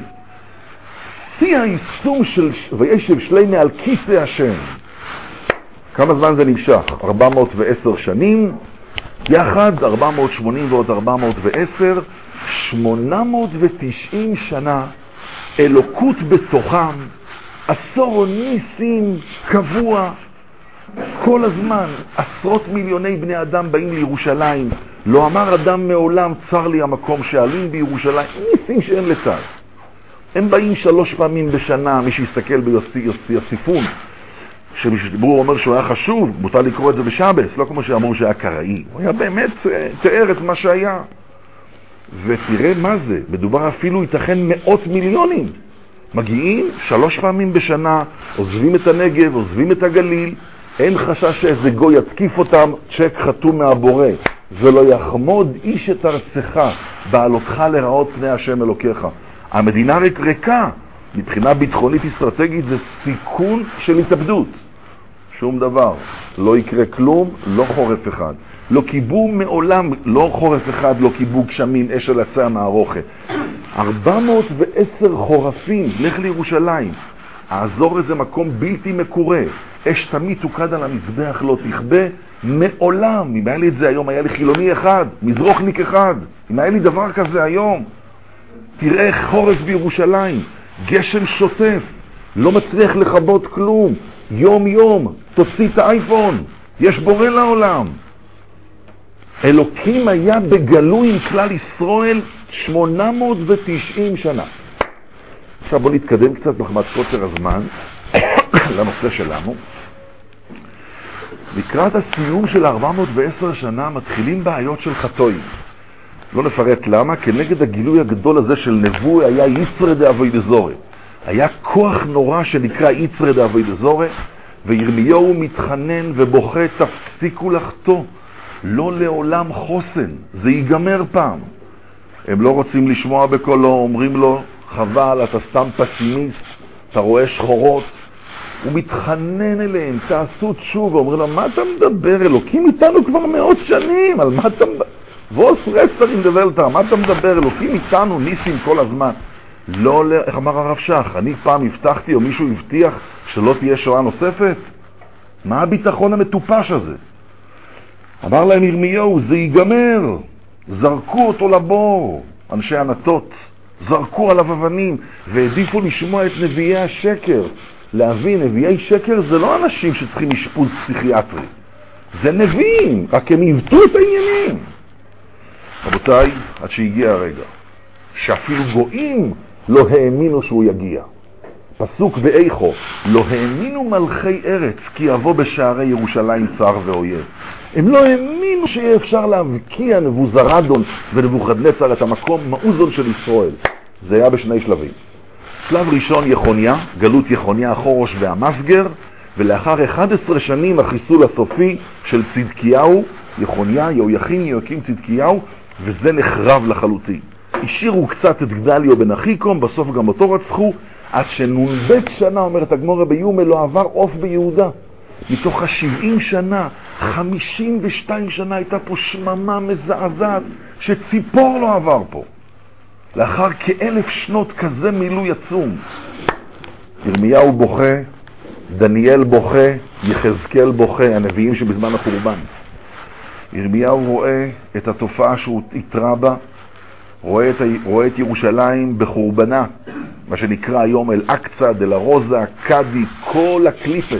שיא היישום של וישב שלמי על כיסא השם. כמה זמן זה נמשך? ארבע מאות ועשר שנים, יחד ארבע מאות ושמונים ועוד ארבע מאות ועשר, שמונה מאות ותשעים שנה, אלוקות בתוכם, עשור ניסים קבוע, כל הזמן עשרות מיליוני בני אדם באים לירושלים. לא אמר אדם מעולם צר לי המקום שעלים בירושלים, ניסים שאין לצד. הם באים שלוש פעמים בשנה, מי שיסתכל ביוסיפון, שדיברו אומר שהוא היה חשוב, מותר לקרוא את זה בשבס, לא כמו שאמרו שהיה קראי. הוא היה באמת תיאר את מה שהיה. ותראה מה זה, מדובר אפילו ייתכן מאות מיליונים. מגיעים שלוש פעמים בשנה, עוזבים את הנגב, עוזבים את הגליל, אין חשש שאיזה גוי יתקיף אותם, צ'ק חתום מהבורא. ולא יחמוד איש את ארצך, בעלותך לראות פני השם אלוקיך. המדינה רק ריקה, מבחינה ביטחונית אסטרטגית זה סיכון של התאבדות. שום דבר. לא יקרה כלום, לא חורף אחד. לא קיבו מעולם, לא חורף אחד, לא קיבו גשמים, אש על עצי המערוכה. ארבע מאות ועשר חורפים, לך לירושלים. האזור איזה מקום בלתי מקורה. אש תמיד תוקד על המזבח לא תכבה. מעולם, אם היה לי את זה היום, היה לי חילוני אחד, מזרוחניק אחד. אם היה לי דבר כזה היום, תראה חורף בירושלים, גשם שוטף, לא מצליח לחבות כלום. יום יום, תוציא את האייפון, יש בורא לעולם. אלוקים היה בגלוי עם כלל ישראל שמונה מאות ותשעים שנה. עכשיו בוא נתקדם קצת בחמת קוצר הזמן לנושא שלנו. לקראת הסיום של ארבע מאות ועשר שנה מתחילים בעיות של חטאים. לא נפרט למה, כנגד הגילוי הגדול הזה של נבוא היה יצרא דאבוידע זורע. היה כוח נורא שנקרא יצרא דאבוידע זורע, וירמיהו מתחנן ובוכה, תפסיקו לחטוא, לא לעולם חוסן, זה ייגמר פעם. הם לא רוצים לשמוע בקולו, אומרים לו, חבל, אתה סתם פסימיסט, אתה רואה שחורות. הוא מתחנן אליהם, תעשו תשובה. אומרים לו, מה אתה מדבר? אלוקים איתנו כבר מאות שנים, על מה אתה מדבר? ווס רצר עם דבלתר, מה אתה מדבר? אלוקים איתנו, ניסים כל הזמן. לא, איך אמר הרב שך, אני פעם הבטחתי או מישהו הבטיח שלא תהיה שואה נוספת? מה הביטחון המטופש הזה? אמר להם ירמיהו, זה ייגמר. זרקו אותו לבור, אנשי הנטות, זרקו עליו אבנים, והעדיפו לשמוע את נביאי השקר. להבין, נביאי שקר זה לא אנשים שצריכים אשפוז פסיכיאטרי. זה נביאים, רק הם יבטו את העניינים. רבותיי, עד שהגיע הרגע, שאפילו גויים לא האמינו שהוא יגיע. פסוק ואיכו, לא האמינו מלכי ארץ, כי יבוא בשערי ירושלים צר ואויב. הם לא האמינו שיהיה אפשר להבקיע נבוזרדון ונבוכדנצר את המקום מעוזון של ישראל. זה היה בשני שלבים. שלב ראשון יחוניה, גלות יחוניה, החורש והמסגר, ולאחר אחת עשרה שנים החיסול הסופי של צדקיהו, יחוניה, יהויכין, יהויקים, צדקיהו, וזה נחרב לחלוטין. השאירו קצת את גדליו בן אחיקום, בסוף גם אותו רצחו, עד שנונבק שנה, אומרת הגמורה ביומה, לא עבר עוף ביהודה. מתוך ה-שבעים שנה, חמישים ושתיים שנה הייתה פה שממה מזעזעת, שציפור לא עבר פה. לאחר כאלף שנות כזה מילוי עצום. ירמיהו בוכה, דניאל בוכה, יחזקאל בוכה, הנביאים שבזמן החורבן. ירמיהו רואה את התופעה שהוא התראה בה, רואה את, רואה את ירושלים בחורבנה, מה שנקרא היום אל-אקצא, דלה-רוזה, קדי, כל הקליפת.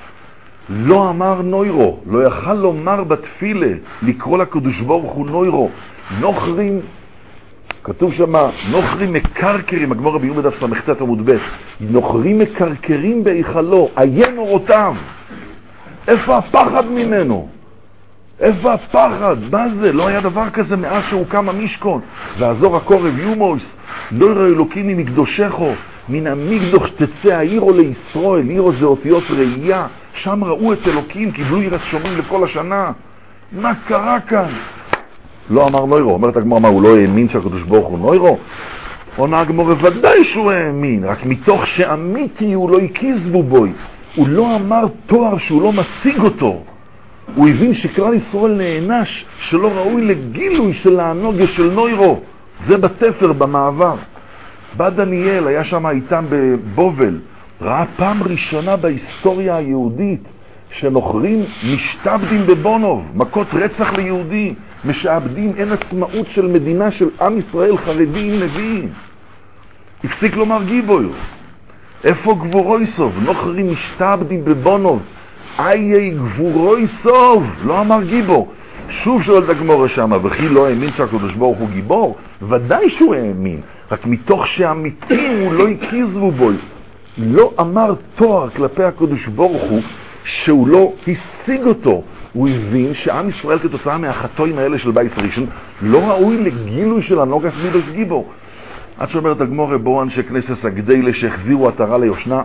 לא אמר נוירו, לא יכל לומר בתפילה, לקרוא לקדוש ברוך הוא נוירו. נוחרים, כתוב שמה, נוחרים מקרקרים, הגמרא ביום בדף סמכתת עמוד ב', נוחרים מקרקרים בהיכלו, עיין אורותיו. איפה הפחד ממנו? איפה הפחד? מה זה? לא היה דבר כזה מאז שהוקם המשכון. ועזור הקורב יומוס, לא יראה אלוקיני מקדושךו, מן המקדוש תצא העירו לישראל, עירו זה אותיות ראייה, שם ראו את אלוקים, קיבלו יראת שומעים לכל השנה. מה קרה כאן? לא אמר נוירו, אומרת הגמרא, מה, הוא לא האמין שהקדוש ברוך הוא נוירו? עונה הגמרא, ודאי שהוא האמין, רק מתוך שאמיתי הוא לא הקיזבו בוי. הוא לא אמר תואר שהוא לא משיג אותו. הוא הבין שכלל ישראל נענש, שלא ראוי לגילוי של האנוגיה של נוירו. זה בתפר, במעבר. בא דניאל, היה שם איתם בבובל, ראה פעם ראשונה בהיסטוריה היהודית שנוחרים משתבדים בבונוב, מכות רצח ליהודים, משעבדים, אין עצמאות של מדינה של עם ישראל חרדים נביאים. הפסיק לומר גיבויר. איפה גבורוי סוף? נוחרים משתבדים בבונוב, איי גבורוי סוף, לא אמר גיבור. שוב שואלת הגמרא שמה, וכי לא האמין שהקדוש ברוך הוא גיבור? ודאי שהוא האמין, רק מתוך שהאמיתים הוא לא הקיזבו בו. לא אמר תואר כלפי הקדוש ברוך הוא שהוא לא השיג אותו. הוא הבין שעם ישראל כתוצאה מהחטאים האלה של בית ראשון לא ראוי לגילוי של הנוגס מידוס גיבור. עד שאומרת הגמרא, בואו אנשי כנסת הגדולה שהחזירו עטרה ליושנה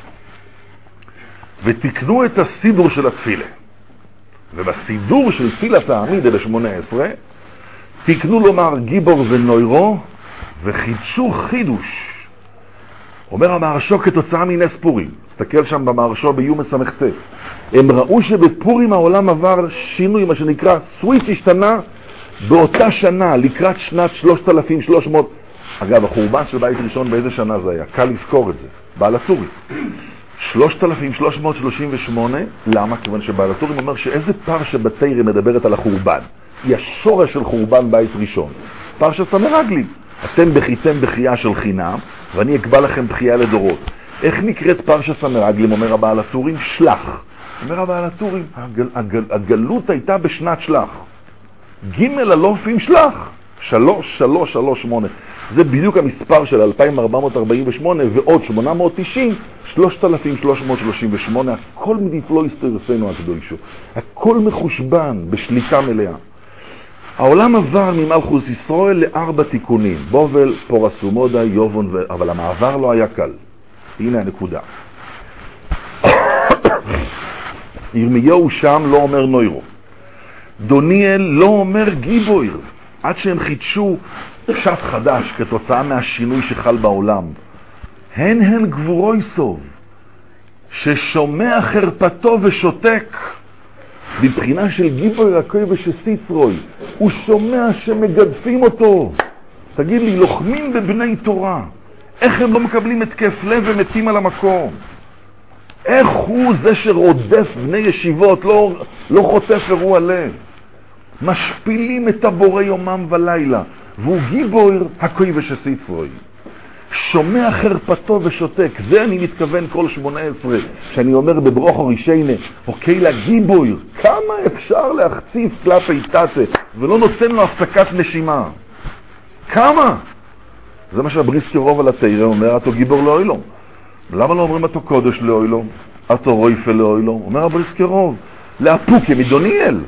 ותקנו את הסידור של התפילה. ובסידור של תפילת העמיד אל שמונה עשרה תקנו לומר גיבור ונוירו וחידשו חידוש. אומר המהרשו כתוצאה מנס פורים, תסתכל שם במהרשו ביום מסמכת, הם ראו שבפורים העולם עבר שינוי, מה שנקרא סוויץ' השתנה באותה שנה לקראת שנת שלושת אלפים ושלוש מאות אגב, החורבן של בית ראשון באיזה שנה זה היה? קל לזכור את זה. בעל הטורים. שלושת אלפים שלוש מאות שלושים ושמונה, למה? כיוון שבעל הטורים אומר שאיזה פרשה בתורה מדברת על החורבן. היא השורש של חורבן בית ראשון. פרשה סמרגלים. אתם בכיתם בחייה של חינם, ואני אקבע לכם בחייה לדורות. איך נקראת פרשה סמרגלים? אומר הבעל הטורים, שלח. אומר הבעל הטורים, הגל, הגל, הגלות הייתה בשנת שלח. ג' אלופים שלח. שלוש, שלוש, שלוש, שמונה. זה בדיוק המספר של אלפיים ארבע מאות ארבעים ושמונה ועוד שמונה מאות תשעים, שלושת אלפים שלוש מאות שלושים ושמונה. הכל מדיפלו היסטוריוסינו הקדושו. הכל מחושבן בשליטה מלאה. העולם עבר ממלכות ישראל לארבע תיקונים. בובל, פורס ומודה, יובון, ו... אבל המעבר לא היה קל. הנה הנקודה. ירמיהו שם לא אומר נוירו. דניאל לא אומר גיבויר. עד שהם חידשו פשט חדש כתוצאה מהשינוי שחל בעולם. הן הן גבורוי סוב, ששומע חרפתו ושותק. בבחינה של גיבוי רקוי ושסיצרוי, הוא שומע שמגדפים אותו. תגיד לי, לוחמים בבני תורה, איך הם לא מקבלים התקף לב ומתים על המקום? איך הוא זה שרודף בני ישיבות, לא, לא חוטף אירוע לב? משפילים את הבורא יומם ולילה, והוא גיבוי רקוי ושסיצרוי. שומע חרפתו ושותק. זה אני מתכוון כל שמונה עשרה, שאני אומר בברוך הרישיינה, אוקיי, לגיבוי, כמה אפשר להחציף כלפי תתה, ולא נותן לו הפסקת נשימה? כמה? זה מה שהבריסקי רוב על התירה אומר, אתו גיבור לאוילום. למה לא אומרים אתו קודש לאוילום? אתו רויפה לאוילום? אומר הבריסקי רוב, להפוקה מדוניאל.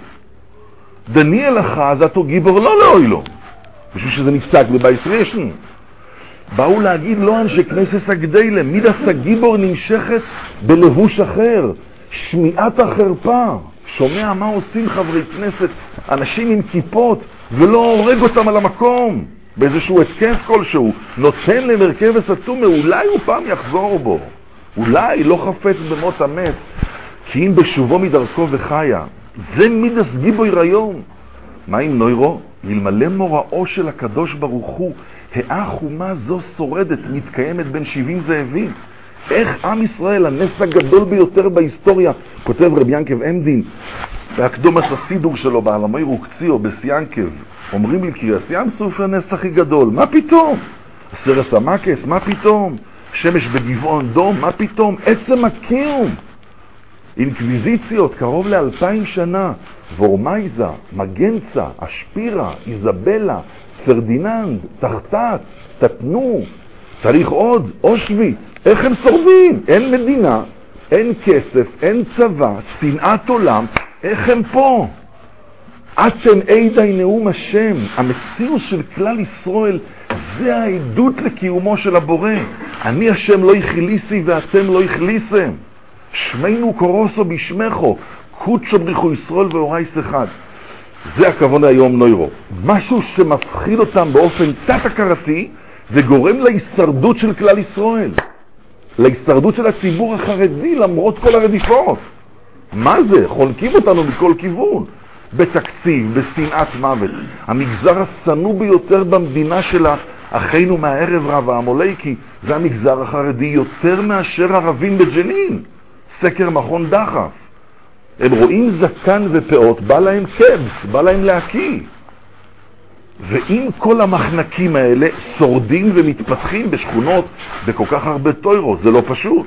דניאל אחז, אתו גיבור לא לאוילום. בשביל שזה נפסק בבית ראשון. באו להגיד לא אנשי כנסת הגדלה, מידת הגיבור נמשכת בלבוש אחר, שמיעת החרפה. שומע מה עושים חברי כנסת, אנשים עם כיפות, ולא הורג אותם על המקום, באיזשהו התקף כלשהו, נותן להם הרכב וסתום, אולי הוא פעם יחזור בו, אולי לא חפץ במות המת, כי אם בשובו מדרכו וחיה, זה מידת גיבור היום. מה עם נוירו? ללמלא מוראו של הקדוש ברוך הוא, החומה זו שורדת, מתקיימת בין שבעים זאבים. איך עם ישראל, הנס הגדול ביותר בהיסטוריה, כותב רבי ינקב אמדין, בהקדומת הסידור שלו, בעלמי רוקציו, בסיינקב, אומרים לי, כי הסיים סוף הנס הכי גדול, מה פתאום? סרס המקס, מה פתאום? שמש בגבעון דום, מה פתאום? עצם הקיום. אינקוויזיציות, קרוב לאלפיים שנה, וורמייזה, מגנצה, אשפירה, איזבלה, פרדיננד, תחתת, תתנו, צריך עוד, אושוויץ. איך הם שורדים? אין מדינה, אין כסף, אין צבא, שנאת עולם, איך הם פה? אתם עדי נאום השם, המציאות של כלל ישראל, זה העדות לקיומו של הבורא. אני השם לא יחליסי ואתם לא יחליסם. שמנו קורוסו בשמחו, קודשו בריחו ישראל ואורייס אחד. זה הכוון היום נוירו. משהו שמפחיד אותם באופן תת-הכרתי, וגורם להישרדות של כלל ישראל. להישרדות של הציבור החרדי, למרות כל הרדיפות. מה זה? חולקים אותנו מכל כיוון. בתקציב, בשנאת מוות. המגזר הסנוע ביותר במדינה שלה, אחינו מהערב רב העמולקי, זה המגזר החרדי יותר מאשר ערבים בג'נין. סקר מכון דחף. הם רואים זקן ופאות, בא להם קבס, בא להם להקיא. ואם כל המחנקים האלה שורדים ומתפתחים בשכונות בכל כך הרבה טוירות, זה לא פשוט.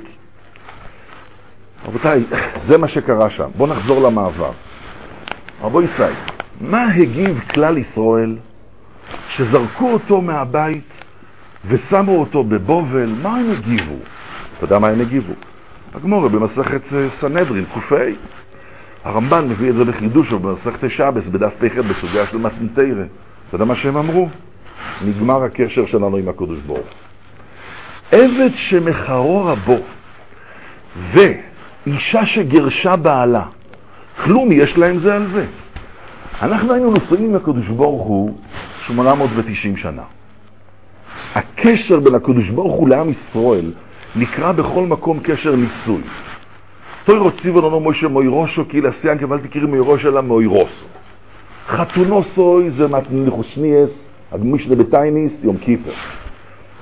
רבותיי, זה מה שקרה שם. בואו נחזור למעבר. רבו ישראל, מה הגיב כלל ישראל שזרקו אותו מהבית ושמו אותו בבובל? מה הם הגיבו? אתה יודע מה הם הגיבו? הגמורה במסכת סנהדרין, קופי. הרמב"ן מביא את זה בחידושו במסכת שבס, בדף פ"ח בסוגיה של מתן תורה. אתה יודע מה שהם אמרו? נגמר הקשר שלנו עם הקדוש ברוך. עבד שמחרו רבו ואישה שגרשה בעלה, כלום יש להם זה על זה. אנחנו היינו נושאים עם הקדוש ברוך הוא שמונה מאות ותשעים שנה. הקשר בין הקדוש ברוך הוא לעם ישראל נקרא בכל מקום קשר ניסוי. תוי רוצים לנו מוישה מוירושו, כי לסיין כבל תקריא מוירושו אלא מוירוסו. חתונוסוי זה מתניחוסניאס, הגמיש לבטייניס, יום כיפר.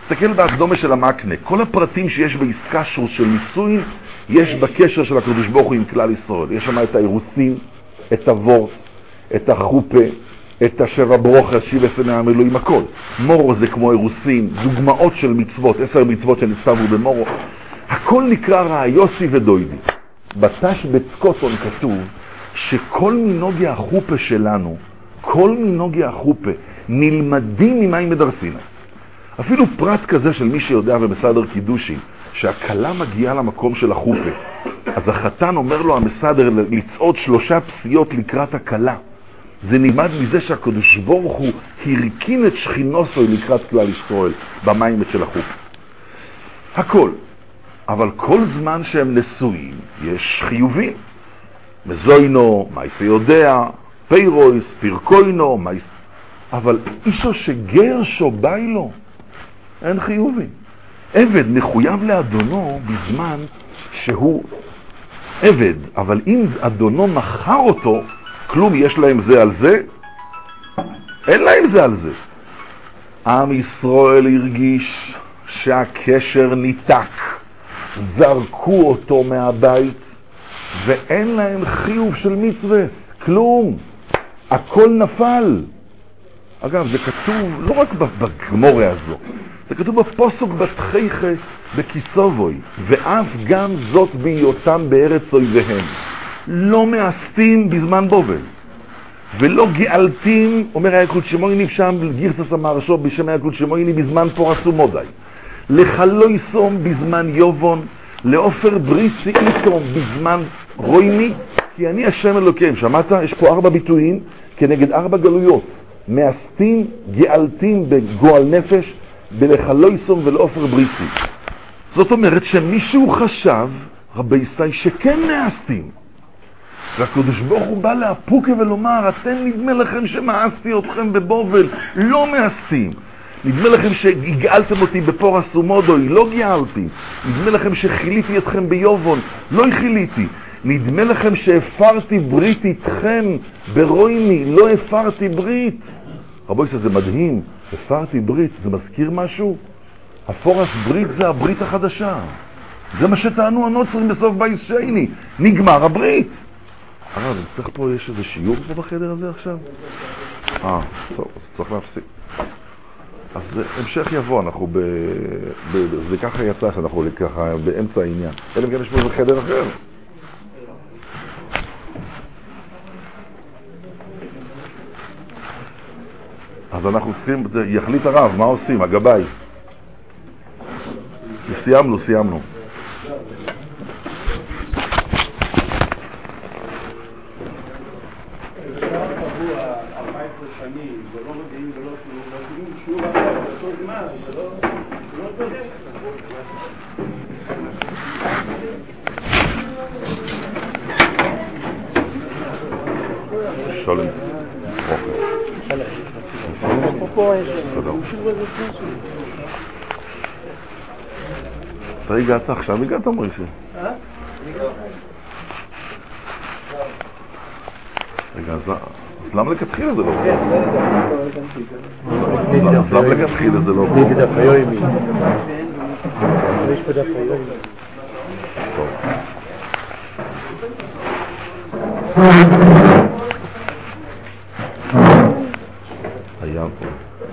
תסתכל בהקדומה של המקנה, כל הפרטים שיש בעסקה של נישואין, יש בקשר של הקדוש ברוך הוא עם כלל ישראל. יש שם את האירוסין, את הוורט, את החופה, את השבע ברוכה, שיב עשרה המילואים, הכל. מורו זה כמו אירוסין, דוגמאות של מצוות, עשר מצוות שנצטוו במורו. הכל נקרא ראיוסי ודוידי. בתש בצקוטון כתוב שכל מנוגי החופה שלנו, כל מנוגי החופה, נלמדים ממים מדרסינה. אפילו פרט כזה של מי שיודע במסדר קידושי, שהקלה מגיעה למקום של החופה, אז החתן אומר לו המסדר לצעוד שלושה פסיעות לקראת הקלה. זה נלמד מזה שהקדוש ברוך הוא הרקין את שכינוסו לקראת כלל ישראל במים של החופה. הכל. אבל כל זמן שהם נשואים יש חיובים. מזוינו, מייסה יודע, פיירויס, פירקוינו, מייס... אבל אישו שגר שובי לו, אין חיובים. עבד מחויב לאדונו בזמן שהוא עבד, אבל אם אדונו מכר אותו, כלום, יש להם זה על זה? אין להם זה על זה. עם ישראל הרגיש שהקשר ניתק, זרקו אותו מהבית, ואין להם חיוב של מצווה, כלום, הכל נפל. אגב, זה כתוב לא רק בגמורה הזו, זה כתוב בפוסוק בתחיכה בכיסובוי, ואף גם זאת בהיותם בארץ אויביהם. לא מאסתים בזמן בובל, ולא גאלתים, אומר היקוד שמויני שם, גירסס המרשו בשם היקוד שמויני בזמן פורסו מודי. לחלוי סום בזמן יובון, לאופר בריסי איתום בזמן רוימי, כי אני השם אלוקים. שמעת? יש פה ארבע ביטויים כנגד ארבע גלויות. מאסתים, גאלתים בגועל נפש, בלחלוי סום ולאופר בריסי. זאת אומרת שמישהו חשב, רבי ישראל, שכן מאסתים. והקדוש ברוך הוא בא להפוקה ולומר, אתם נדמה לכם שמאסתי אתכם בבובל, לא מאסתים. נדמה לכם שהגעלתם אותי בפורס ומודוי, לא גאלתי. נדמה לכם שחיליתי אתכם ביובון, לא חיליתי. נדמה לכם שהפרתי ברית איתכם ברוימי, לא הפרתי ברית. רבו ישראל, זה מדהים, הפרתי ברית, זה מזכיר משהו? הפורס ברית זה הברית החדשה. זה מה שטענו הנוצרים בסוף בייס שני, נגמר הברית. הרב, צריך פה, יש איזה שיעור פה בחדר הזה עכשיו? אה, טוב, אז צריך להפסיק. אז המשך יבוא, אנחנו ב... ב... זה ככה יצא שאנחנו ככה באמצע העניין. אלא גם יש פה איזה חדר אחר. אז אנחנו צריכים, יחליט הרב, מה עושים? הגבאי. סיימנו, סיימנו. שלום. אתה הגעת עכשיו, הגעת מרישי? רגע, אז למה לכתחיל את זה לא? אז למה לכתחיל את זה לא? נגד הפיוימי. יש פה דף פיוימי. טוב. היה פה.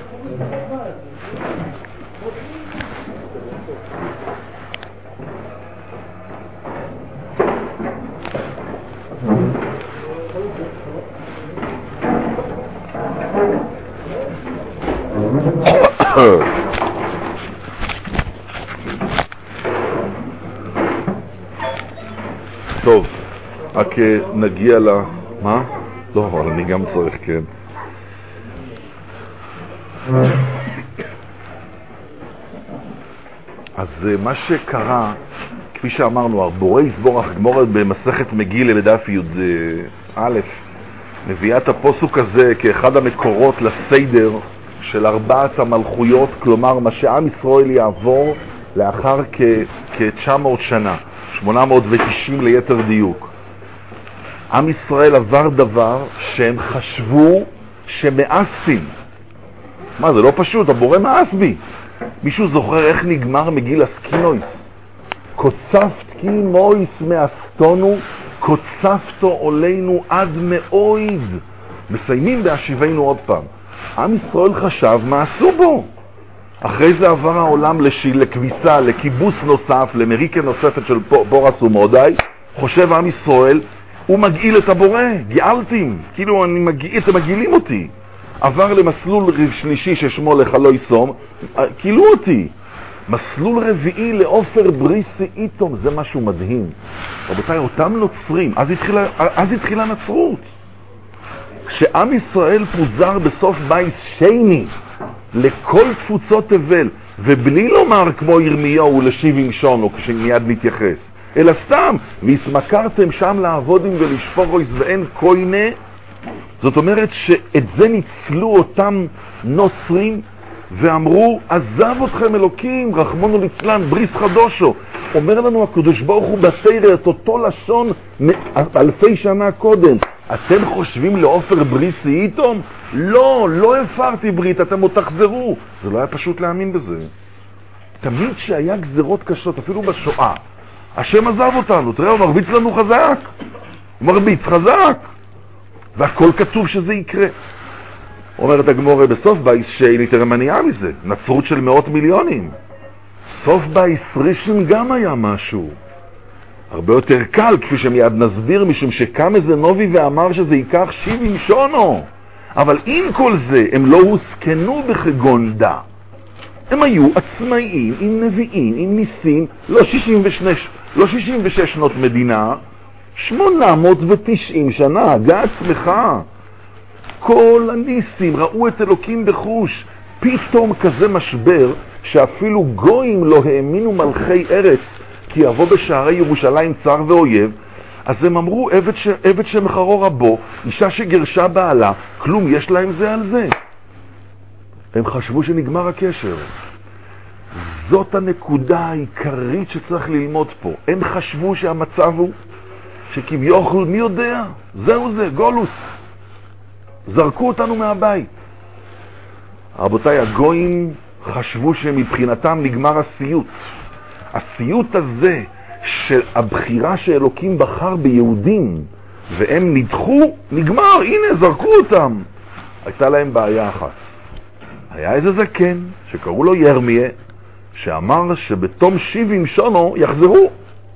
טוב, רק נגיע ל... מה? לא, אבל אני גם צריך, כן. אז מה שקרה, כפי שאמרנו, הבורא יסבור הגמרא במסכת מגילה לדף י' א', מביאה את הפסוק הזה כאחד המקורות לסדר של ארבעת המלכויות, כלומר מה שעם ישראל יעבור לאחר כ-תשע מאות שנה, שמונה מאות ותשעים ליתר דיוק. עם ישראל עבר דבר שהם חשבו שמאסים. מה, זה לא פשוט, הבורא מאס בי. מישהו זוכר איך נגמר מגיל הסקינויס? קוצפת כי מויס מאסתונו, קוצפתו עולנו עד מאויד. מסיימים בהשיבנו עוד פעם. עם ישראל חשב מה עשו בו. אחרי זה עבר העולם לשיל, לכביסה, לכיבוס נוסף, למריקה נוספת של בורס ומודי. חושב עם ישראל, הוא מגעיל את הבורא, געלתים, כאילו אני מגעיל, אתם מגעילים אותי. עבר למסלול שלישי ששמו לחלוי סום, כאילו אותי. מסלול רביעי לאופר בריסי איתום, זה משהו מדהים. רבותיי, אותם נוצרים, אז התחילה, אז התחילה נצרות. כשעם ישראל פוזר בסוף בית שני לכל תפוצות תבל, ובלי לומר כמו ירמיהו לשבעים שונו, כשמיד נתייחס, אלא סתם, והסמכרתם שם לעבודים ולשפורויס ואין קוינה, זאת אומרת שאת זה ניצלו אותם נוצרים, ואמרו, עזב אתכם אלוקים, רחמונו ליצלן, בריס חדושו. אומר לנו הקדוש ברוך הוא בתורה את אותו לשון אלפי שנה קודם. אתם חושבים לאופר בריסי איתום? לא, לא הפרתי ברית, אתם עוד תחזרו. זה לא היה פשוט להאמין בזה. תמיד שהיה גזרות קשות, אפילו בשואה, השם עזב אותנו, תראה, הוא מרביץ לנו חזק. הוא מרביץ חזק. והכל כתוב שזה יקרה. אומרת הגמורה, בסוף בייס שני תראה מניעה מזה, נצרות של מאות מיליונים. סוף בייס ראשון גם היה משהו. הרבה יותר קל, כפי שמיד נסביר, משום שקם איזה נובי ואמר שזה ייקח שבעים שונו. אבל עם כל זה, הם לא הוסכנו בחגונדה. הם היו עצמאיים, עם נביאים, עם ניסים, לא שישים ושש, לא שישים ושש שנות מדינה, שמונה מאות ותשעים שנה, גע עצמך. כל הניסים ראו את אלוקים בחוש. פתאום כזה משבר שאפילו גויים לא האמינו מלכי ארץ כי יבוא בשערי ירושלים צר ואויב. אז הם אמרו, עבד, ש... עבד שמחרו רבו, אישה שגרשה בעלה, כלום יש להם זה על זה. הם חשבו שנגמר הקשר. זאת הנקודה העיקרית שצריך ללמוד פה. הם חשבו שהמצב הוא שכביכול, מי יודע, זהו זה, גולוס. זרקו אותנו מהבית. רבותיי, הגויים חשבו שמבחינתם נגמר הסיוט. הסיוט הזה של הבחירה שאלוקים בחר ביהודים והם נדחו, נגמר, הנה זרקו אותם. הייתה להם בעיה אחת. היה איזה זקן שקראו לו ירמיה שאמר שבתום שבעים שונו יחזרו.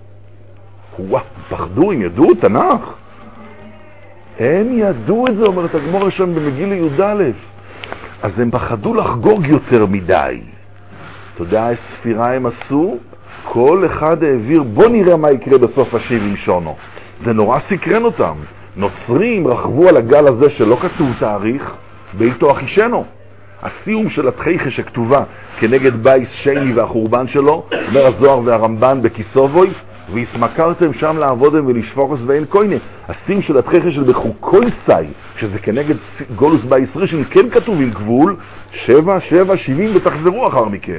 וואו, פחדו, הם ידעו תנ"ך. הם ידעו את זה, אומרת הגמור ראשון במגיל י"א. אז הם פחדו לחגוג יותר מדי. אתה יודע, ספירה הם עשו, כל אחד העביר, בוא נראה מה יקרה בסוף השבעים שונו. זה נורא סקרן אותם. נוצרים רכבו על הגל הזה שלא כתוב תאריך, ביתו אחישנו. הסיום של התחיכה שכתובה כנגד בייס שני והחורבן שלו, אומר הזוהר והרמב"ן בכיסובוי, והסמכרתם שם לעבודם ולשפורס ואין קוינה. הסיום של התחיכה של בחוקוי סי, שזה כנגד גולוס בייס ראשון, כן כתוב עם גבול, שבע, שבע, שבעים, ותחזרו אחר מכן.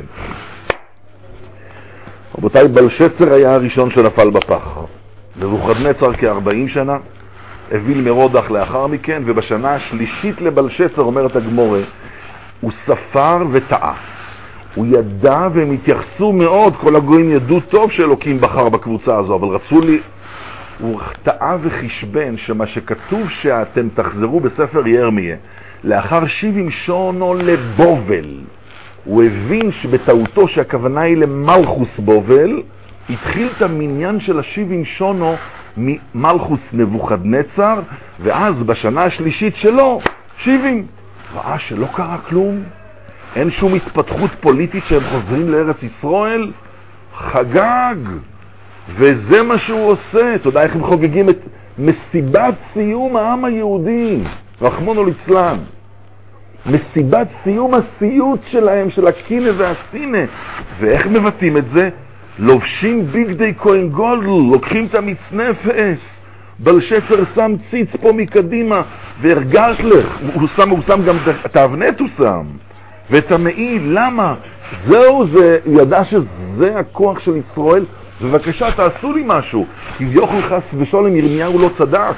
רבותיי, בלשצר היה הראשון שנפל בפח. נבוכדנצר כארבעים שנה, אביל מרודח לאחר מכן, ובשנה השלישית לבלשצר, אומרת הגמורה, הוא ספר וטעה. הוא ידע והם התייחסו מאוד, כל הגויים ידעו טוב שאלוקים בחר בקבוצה הזו, אבל רצו לי, הוא טעה וחשבן שמה שכתוב שאתם תחזרו בספר ירמיה, לאחר שבעים שונו לבובל, הוא הבין שבטעותו שהכוונה היא למלכוס בובל, התחיל את המניין של השבעים שונו ממלכוס נבוכדנצר, ואז בשנה השלישית שלו, שבעים. ראה שלא קרה כלום, אין שום התפתחות פוליטית שהם חוזרים לארץ ישראל, חגג, וזה מה שהוא עושה. אתה יודע איך הם חוגגים את מסיבת סיום העם היהודי, רחמונו ליצלן. מסיבת סיום הסיוט שלהם, של הקינה והסינה. ואיך מבטאים את זה? לובשים ביגדי כהן גודל, לוקחים את המצנפס, בלשצר שם ציץ פה מקדימה, והרגש לך, הוא שם, הוא שם גם את האבנט הוא שם, ואת המעיל, למה? זהו זה, הוא ידע שזה הכוח של ישראל, ובבקשה תעשו לי משהו, כי יוכל חס ושולם ירמיהו לא צדק.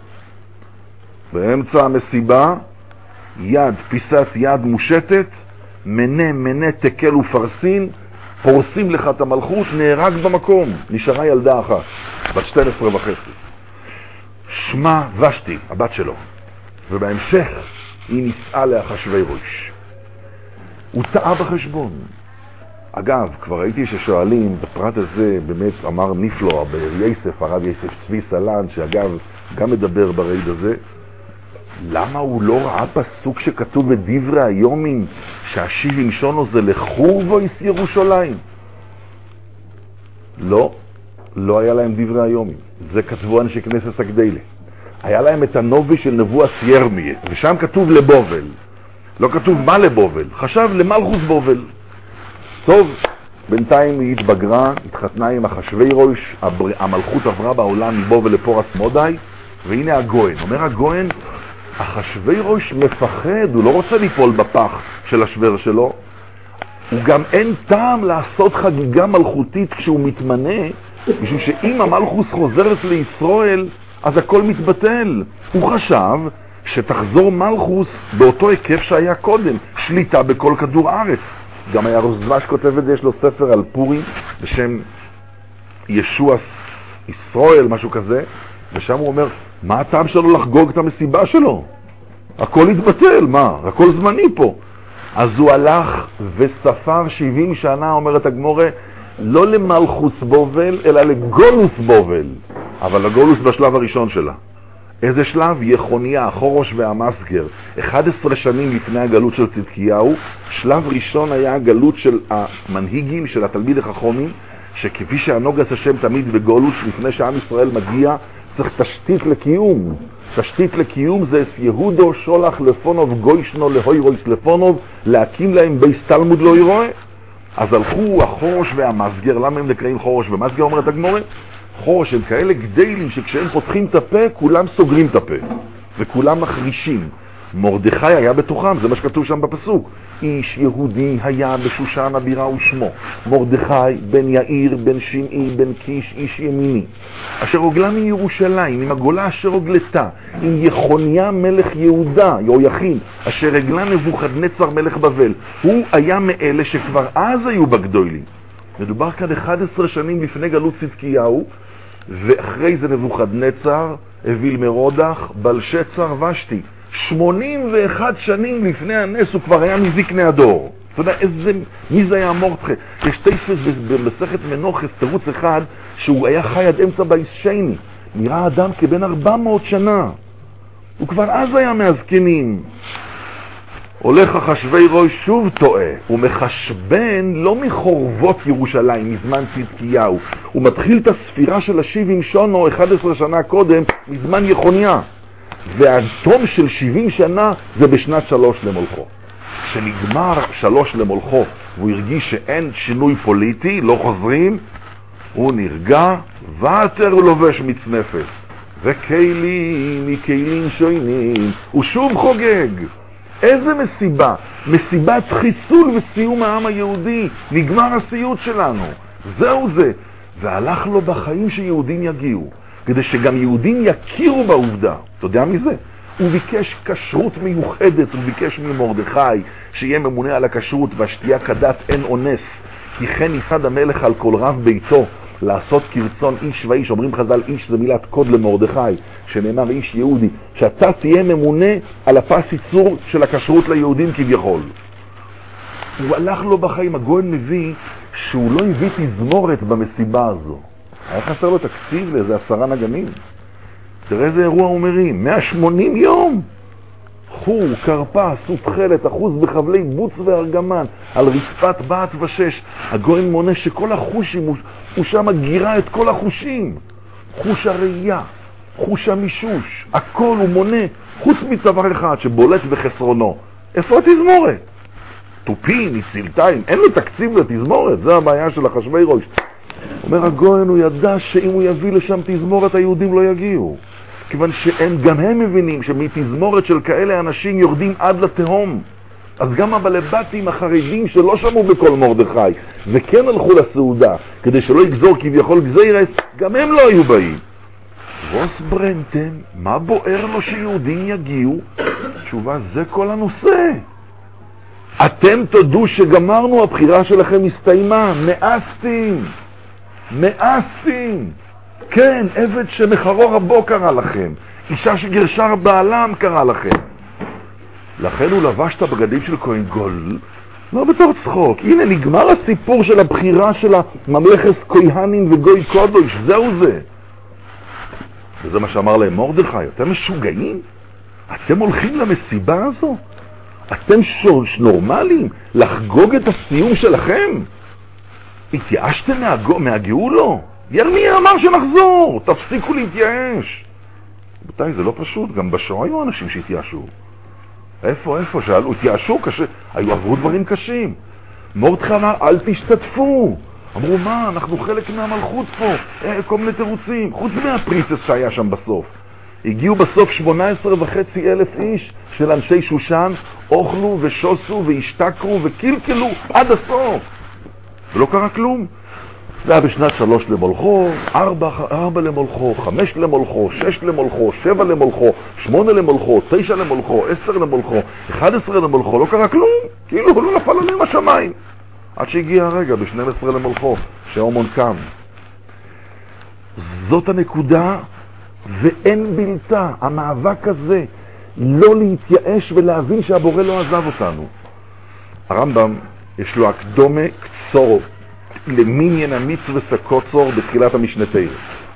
באמצע המסיבה, יד, פיסת יד מושטת, מנה, מנה, תקל ופרסין, פורסים לך את המלכות, נהרג במקום. נשארה ילדה אחת, בת שתים עשרה וחצי. שמה ושתי, הבת שלו. ובהמשך היא נישאה לאחשוורוש. הוא טעה בחשבון. אגב, כבר ראיתי ששואלים, בפרט הזה באמת אמר נפלא, ביוסף, הרב יוסף צבי סלן, שאגב גם מדבר ברד הזה, למה הוא לא ראה פסוק שכתוב בדברי היומים, שהשיב עם שונו זה לחורבויס ירושלים? לא, לא היה להם דברי היומים. זה כתבו אנשי כנסת הגדולה. היה להם את הנובי של נבואת ירמיה, ושם כתוב לבובל. לא כתוב מה לבובל, חשב למלכוס בובל. טוב, בינתיים היא התבגרה, התחתנה עם אחשוורוש, המלכות עברה בעולם מבובל לפורס מודאי, והנה הגוהן. אומר הגוהן, אחשוורוש מפחד, הוא לא רוצה ליפול בפח של השוור שלו. הוא גם אין טעם לעשות חגיגה מלכותית כשהוא מתמנה, משום שאם המלכוס חוזרת לישראל, אז הכל מתבטל. הוא חשב שתחזור מלכוס באותו היקף שהיה קודם, שליטה בכל כדור הארץ. גם היה רוזבש כותב את זה, יש לו ספר על פורים בשם ישוע ישראל, משהו כזה, ושם הוא אומר, מה הטעם שלו לחגוג את המסיבה שלו? הכל התבטל, מה? הכל זמני פה. אז הוא הלך וספר שבעים שנה, אומרת הגמורה, לא למלכוס בובל, אלא לגולוס בובל. אבל הגולוס בשלב הראשון שלה. איזה שלב? יחוניה, חורש והמסגר. אחד עשרה שנים לפני הגלות של צדקיהו, שלב ראשון היה הגלות של המנהיגים, של התלמיד החכמים, שכפי שהנוגס השם תמיד בגולוס, לפני שעם ישראל מגיע, צריך תשתית לקיום. תשתית לקיום זה יהודו שולח לפונוב גוישנו להוירויס לפונוב, להקים להם בייס תלמוד לא ירואה. אז הלכו החורש והמסגר. למה הם נקראים חורש ומסגר? אומרת הגמורה, חורש הם כאלה גדלים שכשהם פותחים את הפה כולם סוגרים את הפה וכולם מחרישים. מרדכי היה בתוכם, זה מה שכתוב שם בפסוק. איש יהודי היה בשושן הבירה ושמו מרדכי בן יאיר בן שמעי בן קיש איש ימיני, אשר הוגלה מירושלים עם הגולה אשר הוגלתה, עם יחוניה מלך יהודה יהויכין אשר הגלה נבוכדנצר מלך בבל. הוא היה מאלה שכבר אז היו בגדולים. מדובר כאן אחד עשרה שנים לפני גלות צדקיהו, ואחרי זה נבוכדנצר, אביל מרודח, בלשצר ושתי. שמונים ואחת שנים לפני הנס הוא כבר היה מזקני הדור. אתה יודע איזה, מי זה היה מורדכי? יש תפס במסכת מנוחס, תירוץ אחד, שהוא היה חי עד אמצע בייס שני. נראה אדם כבן ארבע מאות שנה. הוא כבר אז היה מהזקנים. הולך אחשוורוש שוב טועה, הוא מחשבן לא מחורבות ירושלים, מזמן צדקיהו. הוא מתחיל את הספירה של השבעים שונו, אחד עשרה שנה קודם, מזמן יחוניה. והתום של שבעים שנה זה בשנת שלוש למולכו. כשנגמר שלוש למולכו, והוא הרגיש שאין שינוי פוליטי, לא חוזרים, הוא נרגע, ואתר הוא לובש מצנפס. וכלים מכלים שוינים, הוא שוב חוגג. איזה מסיבה? מסיבת חיסול וסיום העם היהודי. נגמר הסיוט שלנו. זהו זה. והלך לו בחיים שיהודים יגיעו, כדי שגם יהודים יכירו בעובדה. אתה יודע מזה? הוא ביקש כשרות מיוחדת, הוא ביקש ממרדכי שיהיה ממונה על הכשרות, והשתייה כדת אין אונס, כי כן יפד המלך על כל רב ביתו לעשות כרצון איש ואיש. אומרים חז"ל, איש זה מילת קוד למרדכי, שנאמר איש יהודי, שאתה תהיה ממונה על הפס ייצור של הכשרות ליהודים כביכול. הוא הלך לו בחיים. הגוהן מביא שהוא לא הביא תזמורת במסיבה הזו, היה חסר לו תקציב לאיזה עשרה נגנים. תראה איזה אירוע אומרים, מאה ושמונים יום, חור, קרפס, ותחלת, אחוז בחבלי בוץ וארגמן, על רצפת בת ושש. הגוהן מונה שכל החושים, הוא, הוא שם גירה את כל החושים. חוש הראייה, חוש המישוש, הכל הוא מונה, חוץ מצוואר אחד שבולט בחסרונו. איפה התזמורת? טופים, סילתיים, אין לו תקציב לתזמורת, זה הבעיה של אחשוורוש. אומר הגוהן, הוא ידע שאם הוא יביא לשם תזמורת היהודים לא יגיעו, כיוון שהם גם הם מבינים שמתזמורת של כאלה אנשים יורדים עד לתהום. אז גם הבלבטים החרדים שלא שמעו בכל מרדכי וכן הלכו לסעודה כדי שלא יגזור כביכול גזירס, גם הם לא היו באים. רוס ברנטן, מה בוער לו שיהודים יגיעו? תשובה, זה כל הנושא. אתם תודו שגמרנו, הבחירה שלכם הסתיימה, מאסתם, מאסתם. כן, עבד שמחרו רבו קרא לכם, אישה שגרשה בעלם קרא לכם. לכן הוא לבש את הבגדים של כהן גול, לא בתור צחוק. הנה נגמר הסיפור של הבחירה של הממלכת כהנים וגוי קודש, זהו זה. וזה מה שאמר להם מרדכי, אתם משוגעים? אתם הולכים למסיבה הזו? אתם שוש נורמליים לחגוג את הסיום שלכם? התייאשתם מהגאו, מהגאולו? ירמיה אמר שנחזור, תפסיקו להתייאש. בתי, זה לא פשוט, גם בשואה היו אנשים שהתייאשו. איפה, איפה, שאלו, התייאשו קשה, היו עברו דברים קשים. מרדכי אמר, אל תשתתפו. אמרו, מה, אנחנו חלק מהמלכות פה, אה, כל מיני תירוצים, חוץ מהפריצס שהיה שם בסוף. הגיעו בסוף שמונה עשרה וחצי אלף איש של אנשי שושן, אוכלו ושוסו והשתכרו וקלקלו עד הסוף. ולא קרה כלום. זה היה בשנת שלוש למולכו, ארבע, ארבע למולכו, חמש למולכו, שש למולכו, שבע למולכו, שמונה למולכו, תשע למולכו, עשר למולכו, אחד עשרה למולכו, לא קרה כלום. כאילו לא נפל עליהם השמיים. עד שהגיע הרגע ב-שנים עשר למולכו, שהאומון קם. זאת הנקודה, ואין בלתה. המאבק הזה, לא להתייאש ולהבין שהבורא לא עזב אותנו. הרמב"ם, יש לו הקדומה קצור, למניין המצווה סקוצור בתחילת המשנה תורה.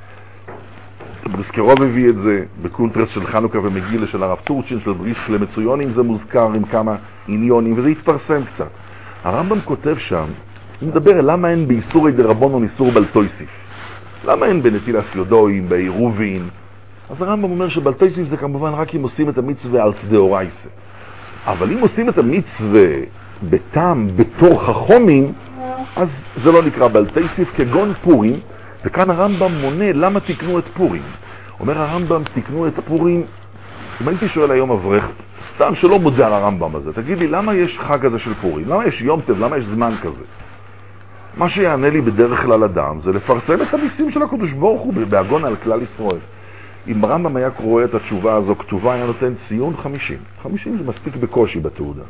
בריסקרוב הביא את זה בקונטרס של חנוכה ומגילה של הרב טורצ'ין, של בריסק למצויונים, זה מוזכר עם כמה עניונים, וזה התפרסם קצת. הרמב"ם כותב שם, הוא מדבר למה אין באיסורי דרבנן איסור בל תוסיף. למה אין בנטילת ידיים, בעירובין? אז הרמב"ם אומר שבל תוסיף זה כמובן רק אם עושים את המצווה על דאורייתא. אבל אם עושים את המצווה בטעם, בתור חכמים, אז זה לא נקרא בל תוסיף, כגון פורים. וכאן הרמב"ם מונה למה תקנו את פורים. אומר הרמב"ם, תקנו את פורים. אם הייתי שואל היום אברך, סתם שלא מודע על הרמב"ם הזה, תגיד לי, למה יש חג הזה של פורים? למה יש יום טוב? למה יש זמן כזה? מה שיענה לי בדרך כלל אדם זה לפרסם את הניסים של הקדוש ברוך הוא בהגון על כלל ישראל. אם הרמב"ם היה קורא את התשובה הזו כתובה, היה נותן ציון חמישים. חמישים זה מספיק בקושי בתעודה.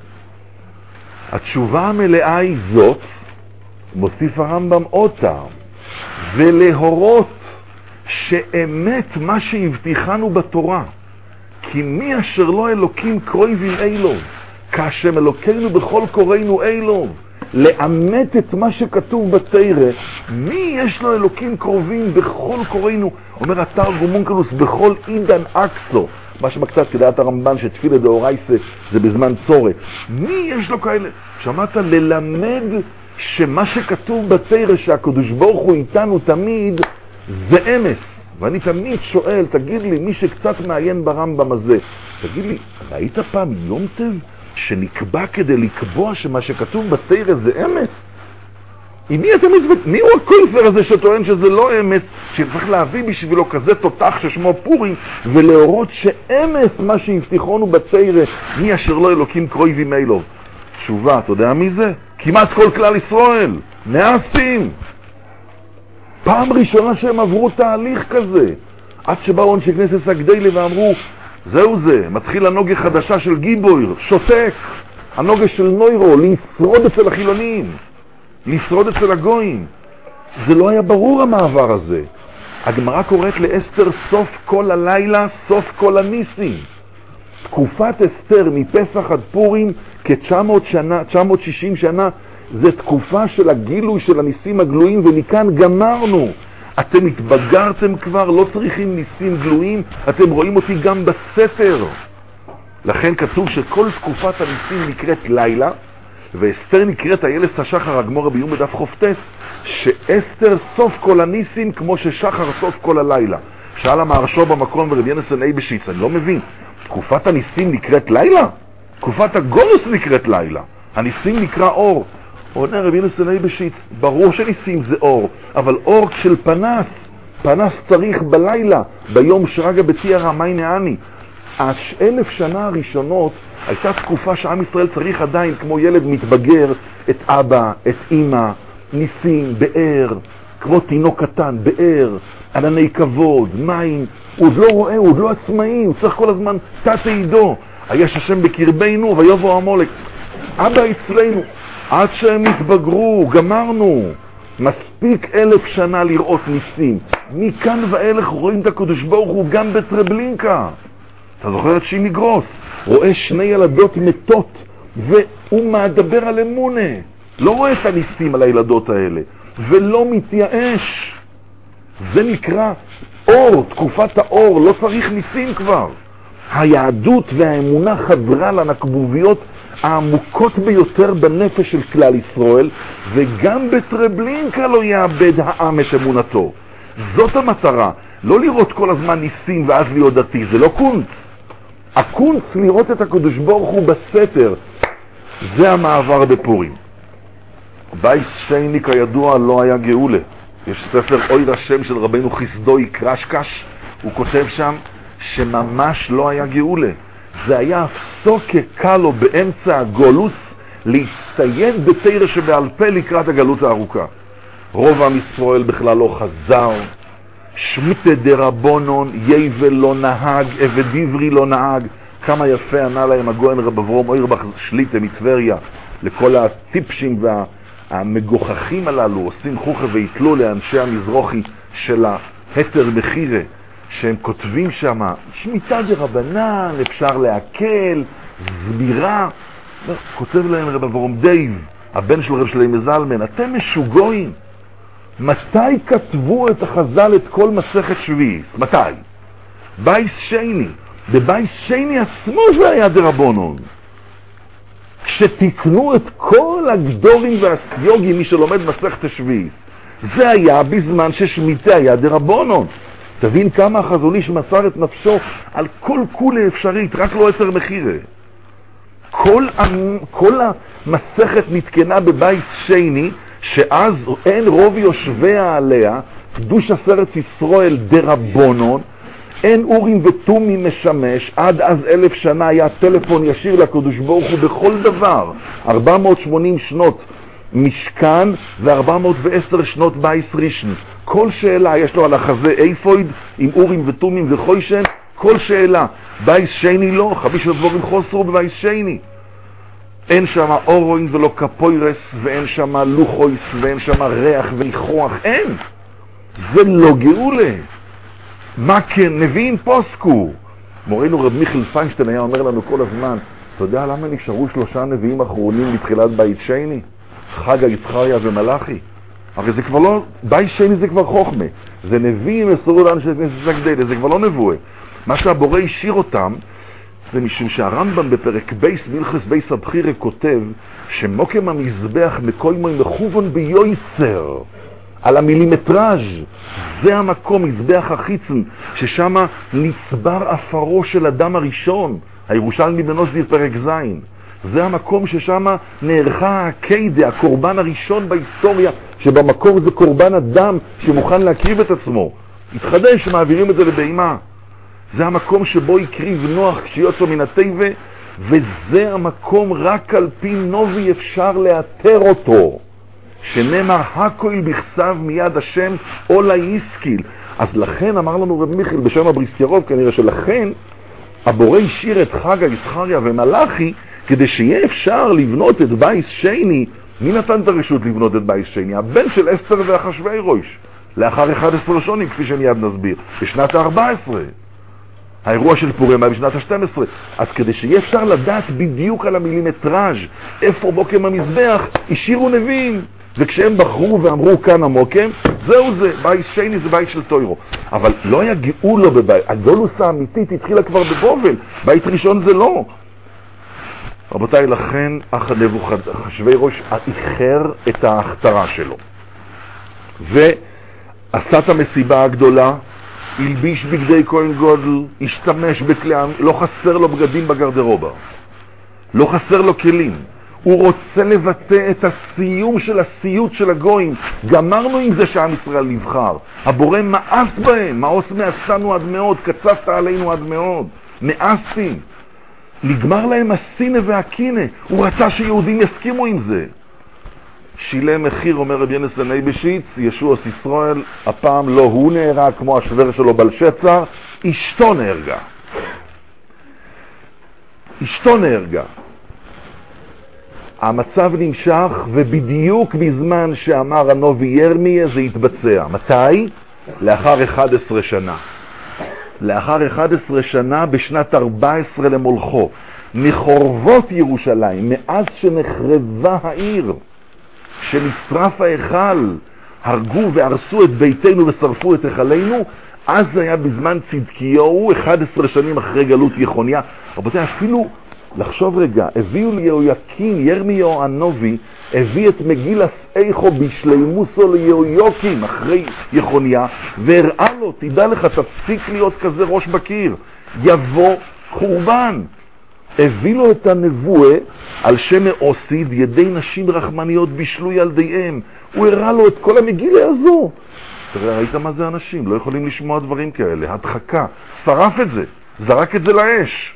התשובה המלאה היא זאת, מוסיף הרמב"ם עוד טעם, ולהורות שאמת מה שהבטיחנו בתורה, כי מי אשר לא אלוקים קרויבים אילוב, כאשר אלוקינו בכל קוראינו אילוב, לאמת את מה שכתוב בתורה, מי יש לו אלוקים קרובים בכל קוראינו, אומר התרגום אונקלוס, בכל עידן אקסו, מה שמקצת כדעת הרמב"ן שתפילה דאורייתא זה בזמן צורת, מי יש לו כאלה? שמעת ללמד שמה שכתוב בתורה שהקדוש ברוך הוא איתנו תמיד זה אמס. ואני תמיד שואל, תגיד לי, מי שקצת מעיין ברמב"ם הזה, תגיד לי, ראית פעם יום טוב שנקבע כדי לקבוע שמה שכתוב בתורה זה אמס? מי, מי הוא הקונפר הזה שטוען שזה לא אמס, שצריך להביא בשבילו כזה תותח ששמו פורים, ולהורות שאמס מה שהבטיחונו בתורה, מי אשר לא אלוקים קרויבים אילוב? תשובה, אתה יודע מי זה? כמעט כל כלל ישראל, נאסים. פעם ראשונה שהם עברו תהליך כזה, עד שבאו אנשי כנסת הגדולה ואמרו, זהו זה, מתחיל הנוגה חדשה של גיבויר, שותק, הנוגה של נוירו, לשרוד אצל החילונים, לשרוד אצל הגויים. זה לא היה ברור המעבר הזה. הגמרא קוראת לאסתר סוף כל הלילה, סוף כל הניסים. תקופת אסתר מפסח עד פורים כ-תשע מאות שנה, תשע מאות ושישים שנה, זה תקופה של הגילוי של הניסים הגלויים, ומכאן גמרנו. אתם התבגרתם כבר, לא צריכים ניסים גלויים, אתם רואים אותי גם בספר. לכן כתוב שכל תקופת הניסים נקראת לילה, ואסתר נקראת איילת השחר, הגמרא ביום בדף חופטס, שאסתר סוף כל הניסים כמו ששחר סוף כל הלילה. שאל המהרש"א במקום ורב ינסן אייבשיץ, אני לא מבין, תקופת הניסים נקראת לילה? תקופת הגולוס נקראת לילה, הניסים נקרא אור. עונה רב ינסן אייבשיץ, ברור שניסים זה אור, אבל אור של פנס, פנס צריך בלילה, ביום שרגא בתיארא מי נעני. אלף שנה הראשונות הייתה תקופה שעם ישראל צריך עדיין כמו ילד מתבגר את אבא, את אמא, ניסים, באר, כמו תינוק קטן, באר, ענני כבוד, מים, הוא עוד לא רואה, הוא עוד לא עצמאי, הוא צריך כל הזמן תת עידו, היש השם בקרבנו ויבוא המולק. אבא אצלנו, עד שהם התבגרו, גמרנו. מספיק אלף שנה לראות ניסים. מכאן ואילך רואים את הקדוש ברוך הוא גם בטרבלינקה. אתה זוכר את שימי גרוס? רואה שני ילדות מתות, והוא מדבר על אמונה. לא רואה את הניסים על הילדות האלה, ולא מתייאש. זה נקרא אור, תקופת האור, לא צריך ניסים כבר. היהדות והאמונה חדרה לנקבוביות העמוקות ביותר בנפש של כלל ישראל, וגם בטרבלינקה לא יאבד העם את אמונתו. זאת המטרה, לא לראות כל הזמן ניסים ואז להיות דתי, זה לא קונץ. הקונץ לראות את הקדוש ברוך הוא בסתר, זה המעבר בפורים. בייס שני כידוע לא היה גאולה. יש ספר אויר השם של רבנו חסדוי קרשקש, הוא כותב שם שממש לא היה גאולה. זה היה הפסוק קלו באמצע הגולוס להצטייד בתורה שבעל פה לקראת הגלות הארוכה. רוב עם ישראל בכלל לא חזר, שמיטה דרבונון, יבל לא נהג, עבד עברי לא נהג. כמה יפה ענה להם הגויין רב אברום אוירבך שליטה מטבריה, לכל הטיפשים והמגוחכים הללו, עושים חוכה והתלו לאנשי המזרוחי של ההתר מחירה, שהם כותבים שם, שמיטה דרבנן, אפשר להקל, זבירה. כותב להם רב אברום דייב, הבן של רב שלמה זלמן, אתם משוגעים. מתי כתבו את החז"ל את כל מסכת שביעית? מתי? בייס שני. בבייס שני עצמו זה היה דרבונון. כשתקנו את כל הגדורים והסיוגים, מי שלומד מסכת שביעית, זה היה בזמן ששמיטה היה דרבונון. תבין כמה החזון איש מסר את נפשו על כל כולה אפשרית, רק לא עשר מחירה. כל, כל המסכת נתקנה בבייס שני, שאז אין רוב יושביה עליה, קדוש עשרת ישראל דרבונון, אין אורים ותומים משמש, עד אז אלף שנה היה טלפון ישיר לקדוש ברוך הוא בכל דבר. ארבע מאות ושמונים שנות משכן ו-ארבע מאות ועשר שנות בייס ראשון. כל שאלה יש לו על החזה איפויד עם אורים ותומים וחוישן, כל שאלה. בייס שני לא, חמישה דבורים חוסרו בבייס שני. אין שם אורוין ולא קפוירס, ואין שם לוחויס, ואין שם ריח וניחוח, אין. זה לא גאולה. מה כן? נביאים פוסקו. מורנו רב מיכל פיינשטיין היה אומר לנו כל הזמן, אתה יודע למה נשארו שלושה נביאים אחרונים בתחילת בית שני? חגה, יצחריה ומלאכי. הרי זה כבר לא, בית שני זה כבר חוכמה. זה נביאים מסורו לאנשי כנסת גדולה, זה כבר לא נבואה. מה שהבורא השאיר אותם, זה משום שהרמב"ם בפרק בייס מלכס בייס הבחירה כותב שמוקם המזבח מקוימוי מכוון ביועסר על המילימטראז', זה המקום, מזבח החיצן, ששם נצבר אפרו של אדם הראשון, הירושלמי בנוסדיר פרק זין. זה המקום ששם נערכה הקיידה, הקורבן הראשון בהיסטוריה, שבמקור זה קורבן אדם שמוכן להקריב את עצמו. התחדש, מעבירים את זה לבהמה. זה המקום שבו הקריב נוח כשיוצא מן הטבע, וזה המקום רק על פי נובי אפשר לאתר אותו. שנאמר הכל בכסב מיד השם או להיסקיל. אז לכן אמר לנו רב מיכל בשם הבריסקרוב, כנראה שלכן הבורא השאיר את חגה, יצחריה ומלאכי, כדי שיהיה אפשר לבנות את בייס שני. מי נתן את הרשות לבנות את בייס שני? הבן של אסתר ואחשוורוש, לאחר אחד עשר שנים, כפי שמיד נסביר, בשנת ה-ארבע עשרה. האירוע של פורים היה בשנת ה-שתים עשרה. אז כדי שיהיה אפשר לדעת בדיוק על המילימטראז' איפה מוקם המזבח, השאירו נביאים. וכשהם בחרו ואמרו כאן המוקם, זהו זה, בית שני זה בית של תוירו. אבל לא היה גאולו בבית, הגולוס האמיתית התחילה כבר בבובל, בית ראשון זה לא. רבותיי, לכן אחשוורוש איחר את ההכתרה שלו. ועשה את המסיבה הגדולה, הלביש בגדי כהן גודל, השתמש בכלי, לא חסר לו בגדים בגרדרובה, לא חסר לו כלים. הוא רוצה לבטא את הסיום של הסיוט של הגויים. גמרנו עם זה שעם ישראל נבחר. הבורא מאס בהם, מאוס מאסנו עד מאוד, קצפת עלינו עד מאוד. מאסים. נגמר להם הסינה והקינה. הוא רצה שיהודים יסכימו עם זה. שילם מחיר, אומר רבי ינס לנאי בשיץ, ישוע ישראל, הפעם לא הוא נהרג כמו השוור שלו בלשצר, אשתו נהרגה. אשתו נהרגה. המצב נמשך, ובדיוק בזמן שאמר הנביא ירמיה זה התבצע. מתי? לאחר אחת עשרה שנה. לאחר אחת עשרה שנה, בשנת ארבע עשרה למולכו, מחורבות ירושלים, מאז שנחרבה העיר, שנשרף ההיכל, הרגו והרסו את ביתנו ושרפו את היכלנו, אז היה בזמן צדקיהו, אחת עשרה שנים אחרי גלות יחוניה. רבותיי, אפילו לחשוב רגע, הביאו ליהויקים, ירמיהו הנביא, הביא את מגילת איכה בשלימותו ליהויקים אחרי יחוניה, והראה לו, תדע לך, תפסיק להיות כזה ראש בקיר, יבוא חורבן. הביא לו את הנבואה על שם מאוסיד, ידי נשים רחמניות בשלו ילדיהם. הוא הראה לו את כל המגילה הזו. תראה, ראית מה זה אנשים? לא יכולים לשמוע דברים כאלה. הדחקה. שרף את זה. זרק את זה לאש.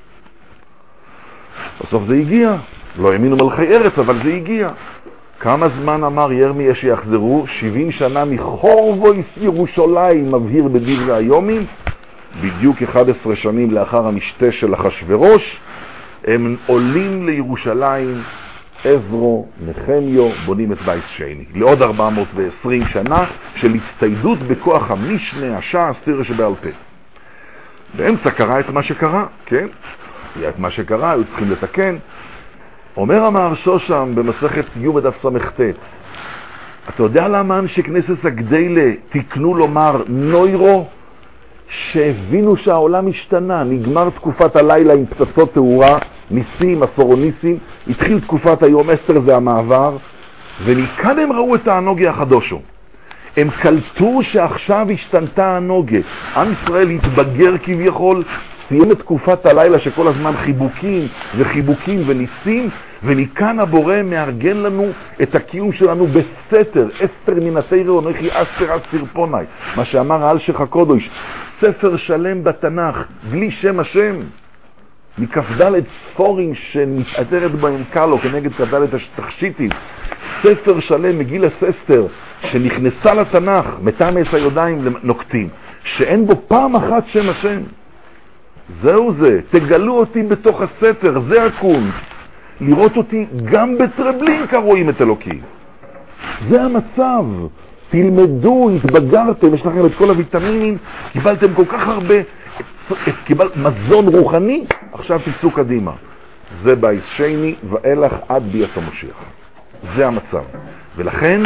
בסוף זה הגיע. לא האמינו מלכי ארץ, אבל זה הגיע. כמה זמן אמר ירמיה שיחזרו? שבעים שנה מחורבו ירושלים, מבהיר בדברי היומים. בדיוק אחת עשרה שנים לאחר המשתה של אחשוורוש, הם עולים לירושלים, עזרו, נחמיו, בונים את בית שני. לעוד ארבע מאות ועשרים שנה של הצטיידות בכוח המשנה, הש"ס, תראה שבעל פה. באמצע קרה את מה שקרה, כן? היה את מה שקרה, היו צריכים לתקן. אומר המהרש"א שם במסכת י' בדף ס"ט, אתה יודע למה אנשי כנסת הגדולה תקנו לומר נוירו? שהבינו שהעולם השתנה, נגמר תקופת הלילה עם פצצות תאורה, ניסים, אסורוניסים, התחיל תקופת היום אסתר, זה המעבר, ומכאן הם ראו את האנוגיה החדושו. הם קלטו שעכשיו השתנתה האנוגיה. עם ישראל התבגר כביכול, סיים את תקופת הלילה שכל הזמן חיבוקים וחיבוקים וניסים, ומכאן הבורא מארגן לנו את הקיום שלנו בסתר, אסתר מנתי ראונכי אסתר אסתר פוני, מה שאמר האלשיך הקודש, ספר שלם בתנ"ך, בלי שם השם, מכ"ד ספורים שמתעטרת בהם קלו כנגד כ"ד התכשיטים, ספר שלם מגילת אסתר שנכנסה לתנ"ך, מטעם היודיים נוקטים, שאין בו פעם אחת שם השם. זהו זה, תגלו אותי בתוך הסתר, זה הקונץ. לראות אותי גם בטרבלינקה רואים את אלוקי. זה המצב. תלמדו, התבגרתם, יש לכם את כל הוויטמינים, קיבלתם כל כך הרבה, קיבל מזון רוחני, עכשיו תיסעו קדימה. זה בית שני ואילך עד ביאת המשיח. זה המצב. ולכן,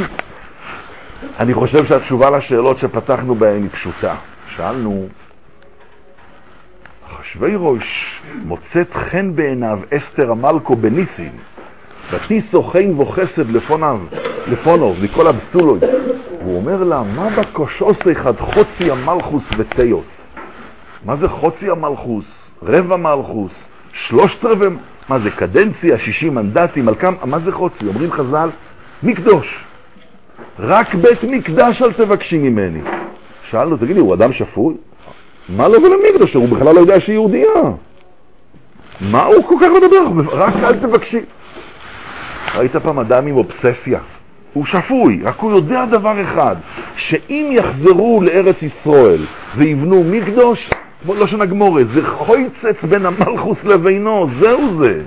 אני חושב שהתשובה לשאלות שפתחנו בהן היא פשוטה. שאלנו, אחשוורוש מוצאת חן בעיניו אסתר המלכו בניסים, ותיסו חן וחסד לפוניו, לפונו, מכל הבסולוי. הוא אומר לה, מה בקושו אחד חוצי המלכוס ותיוס? מה זה חוצי המלכוס? רבע מלכוס? שלושת רבע? מה זה קדנציה? שישים מנדטים? על כמה? מה זה חוצי? אומרים חז"ל, מקדוש. רק בית מקדש אל תבקשי ממני. שאלנו, תגידי, הוא אדם שפוי? מה לא ולמקדוש? הוא בכלל לא יודע שהיא יהודייה. מה הוא כל כך מדבר? רק אל תבקשי. ראית פעם אדם עם אובססיה? הוא שפוי, רק הוא יודע דבר אחד, שאם יחזרו לארץ ישראל ויבנו מקדוש, לא שנגמור, זה חויצץ בין המלכוס לבינו, זהו זה.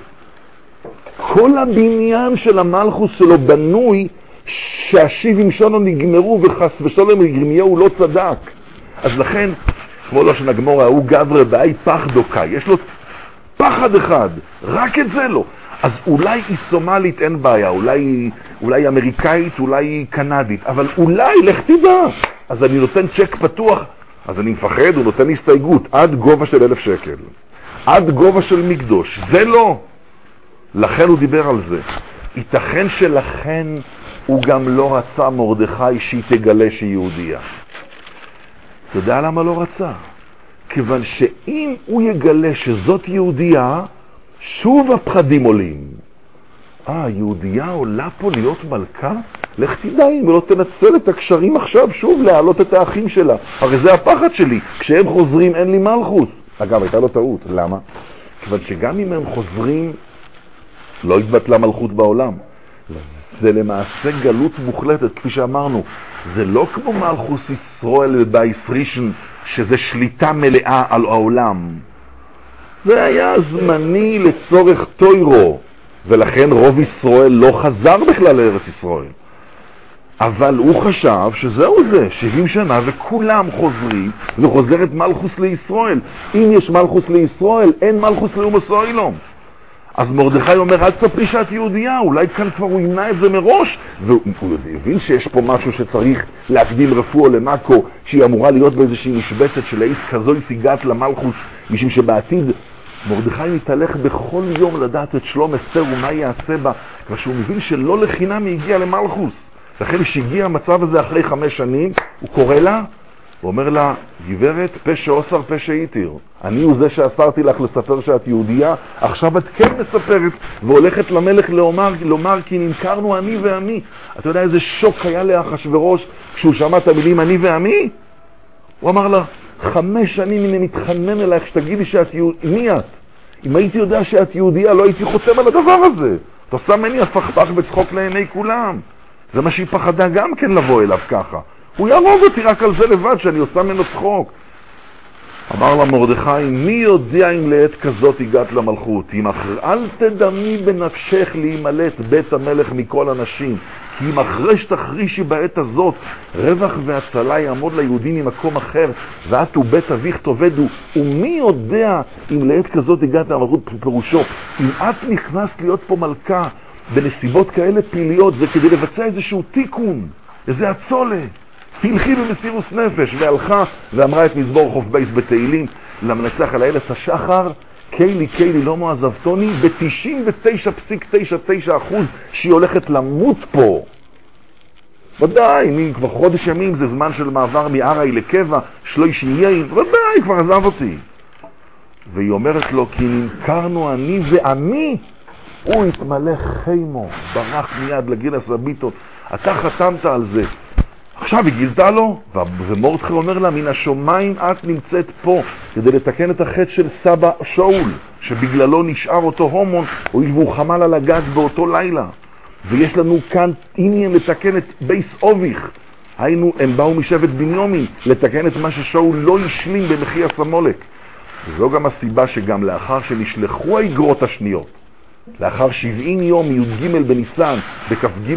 כל הבניין של המלכוס שלו בנוי שהשיבים שלו נגמרו וחס ושלום ירמיהו לא צדק. אז לכן, כמו לא שנגמור, הוא גברה באי פחדוקה, יש לו פחד אחד, רק את זה לא. אז אולי היא סומלית, אין בעיה, אולי, אולי אמריקאית, אולי קנדית, אבל אולי, לך תדע. אז אני נותן צ'ק פתוח, אז אני מפחד, הוא נותן הסתייגות, עד גובה של אלף שקל, עד גובה של מקדוש, זה לא. לכן הוא דיבר על זה. ייתכן שלכן הוא גם לא רצה מרדכי שהיא תגלה שהיא יהודייה. אתה יודע למה לא רצה? כיוון שאם הוא יגלה שזאת יהודייה, שוב הפחדים עולים. אה, יהודייה עולה פה להיות מלכה? לך תדע אם לא תנצל את הקשרים עכשיו שוב להעלות את האחים שלה. הרי זה הפחד שלי. כשהם חוזרים אין לי מלכות. אגב, הייתה לו טעות. למה? כיוון שגם אם הם חוזרים, לא התבטלה מלכות בעולם. זה למעשה גלות מוחלטת, כפי שאמרנו. זה לא כמו מלכות ישראל בייסרישן, שזה שליטה מלאה על העולם. זה היה זמני לצורך תוירו. ולכן רוב ישראל לא חזר בכלל לארץ ישראל. אבל הוא חשב שזהו זה, שבעים שנה וכולם חוזרים, וחוזרת מלכוס לישראל. אם יש מלכוס לישראל, אין מלכוס לאום ישראל. אז מרדכי אומר, אל תספרי שאת יהודייה, אולי כאן כבר הוא ימנע את זה מראש. והוא הבין שיש פה משהו שצריך להקדים רפואה למקו, שהיא אמורה להיות באיזושהי משבצת של האיס כזו יסיגת למלכוס, משום שבעתיד מרדכי מתהלך בכל יום לדעת את שלום אסתר ומה יעשה בה, כבר שהוא מבין שלא לחינם היא הגיעה למלכוס. לכן שהגיע המצב הזה אחרי חמש שנים, הוא קורא לה, הוא אומר לה, גברת, פשע אוסר פשע איתיר. אני הוא זה שאסרתי לך לספר שאת יהודייה, עכשיו את כן מספרת, והולכת למלך לומר, לומר כי נמכרנו אני ועמי. אתה יודע איזה שוק היה לאחשוורוש כשהוא שמע את המילים אני ועמי? הוא אמר לה, חמש שנים אני מתחנן אלייך שתגידי שאת יהודייה. מי את? אם הייתי יודע שאת יהודייה, לא הייתי חותם על הדבר הזה. אתה עושה מני הפכפך בצחוק לעיני כולם. זה מה שהיא פחדה גם כן לבוא אליו ככה. הוא ירוג אותי רק על זה לבד, שאני עושה ממנו צחוק. אמר לה מרדכי, מי יודע אם לעת כזאת הגעת למלכות? אם אחר, אל תדמי בנפשך להימלט בית המלך מכל אנשים, כי אם אחרי שתחרישי בעת הזאת, רווח והצלה יעמוד ליהודים ממקום אחר, ואת ובית אביך תאבדו, ומי יודע אם לעת כזאת הגעת למלכות? פירושו, אם את נכנסת להיות פה מלכה, בנסיבות כאלה פליליות, זה כדי לבצע איזשהו תיקון, איזה הצולה. תלכי במסירוס נפש, והלכה ואמרה את מזמור חוף בייס בתהילים למנצח על האלס השחר, קיילי קיילי לא מעזבתוני, ב-תשעים ותשע נקודה תשעים ותשע אחוז שהיא הולכת למות פה. ודאי, מי כבר חודש ימים זה זמן של מעבר מערי לקבע, שלוש ימים, ודאי, כבר עזב אותי. והיא אומרת לו, כי נמכרנו אני ועמי, הוא התמלא חיימו, ברח מיד לגיל הסביטות, אתה חתמת על זה. עכשיו היא גילתה לו, ומרדכי אומר לה, מן השומיים את נמצאת פה, כדי לתקן את החטא של סבא שאול, שבגללו נשאר אותו הומון, או יבוא חמל על הגג באותו לילה. ויש לנו כאן עניין לתקן את בייס אוביך, היינו, הם באו משבט בנימין, לתקן את מה ששאול לא השלים במחי הסמולק. וזו גם הסיבה שגם לאחר שנשלחו האגרות השניות, לאחר שבעים יום י"ג בניסן, בכ"ג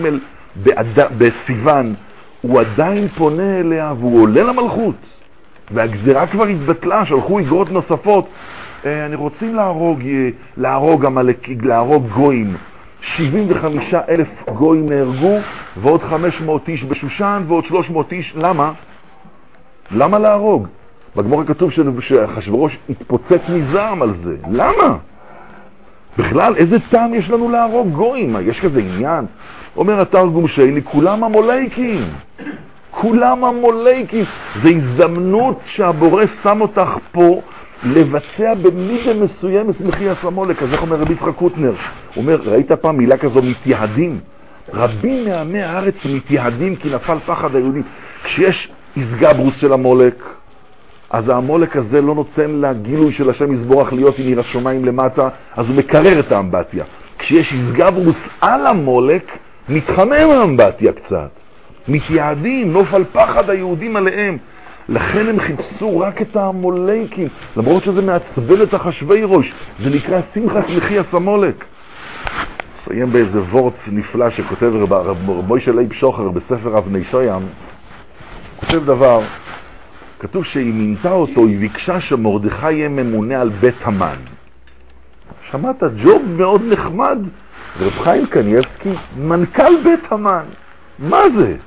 בסיוון, הוא עדיין פונה אליה והוא עולה למלכות, והגזירה כבר התבטלה, שלחו אגרות נוספות. אני רוצים להרוג, להרוג, המלך, להרוג גויים. שבעים וחמישה אלף גויים נהרגו, ועוד חמש מאות איש בשושן, ועוד שלוש מאות איש. למה? למה להרוג? בגמרא כתוב שאחשוורוש התפוצץ מזעם על זה. למה? בכלל, איזה טעם יש לנו להרוג גויים? יש כזה עניין? אומר התרגום שלי, כולם המולייקים. כולם המולייקים. זה הזדמנות שהבורא שם אותך פה לבצע במידה מסוימת מחי הסמולק. אז איך אומר רבי יצחק קוטנר? הוא אומר, ראית פעם מילה כזו מתייהדים? רבים מעמי הארץ מתייהדים כי נפל פחד היהודי. כשיש הסגברוס של המולק, אז המולק הזה לא נותן לגילוי של השם יזבורך להיות עם עיר השומיים למטה, אז הוא מקרר את האמבטיה. כשיש הסגברוס על המולק, מתחמם האמבטיה קצת. מתייעדים, נופל פחד היהודים עליהם. לכן הם חיפשו רק את המולקים, למרות שזה מעצבן את אחשוורוש. זה נקרא שמחת מחי הסמולק. נסיים באיזה וורט נפלא שכותב רב מוישה לייב שוחר בספר אבני שוים. כותב דבר, כתוב שהיא מינתה אותו, היא ביקשה שמרדכי יהיה ממונה על בית המן. שמעת, ג'וב מאוד נחמד. רב חיים קניאבסקי, מנכ"ל בית המן. מה זה?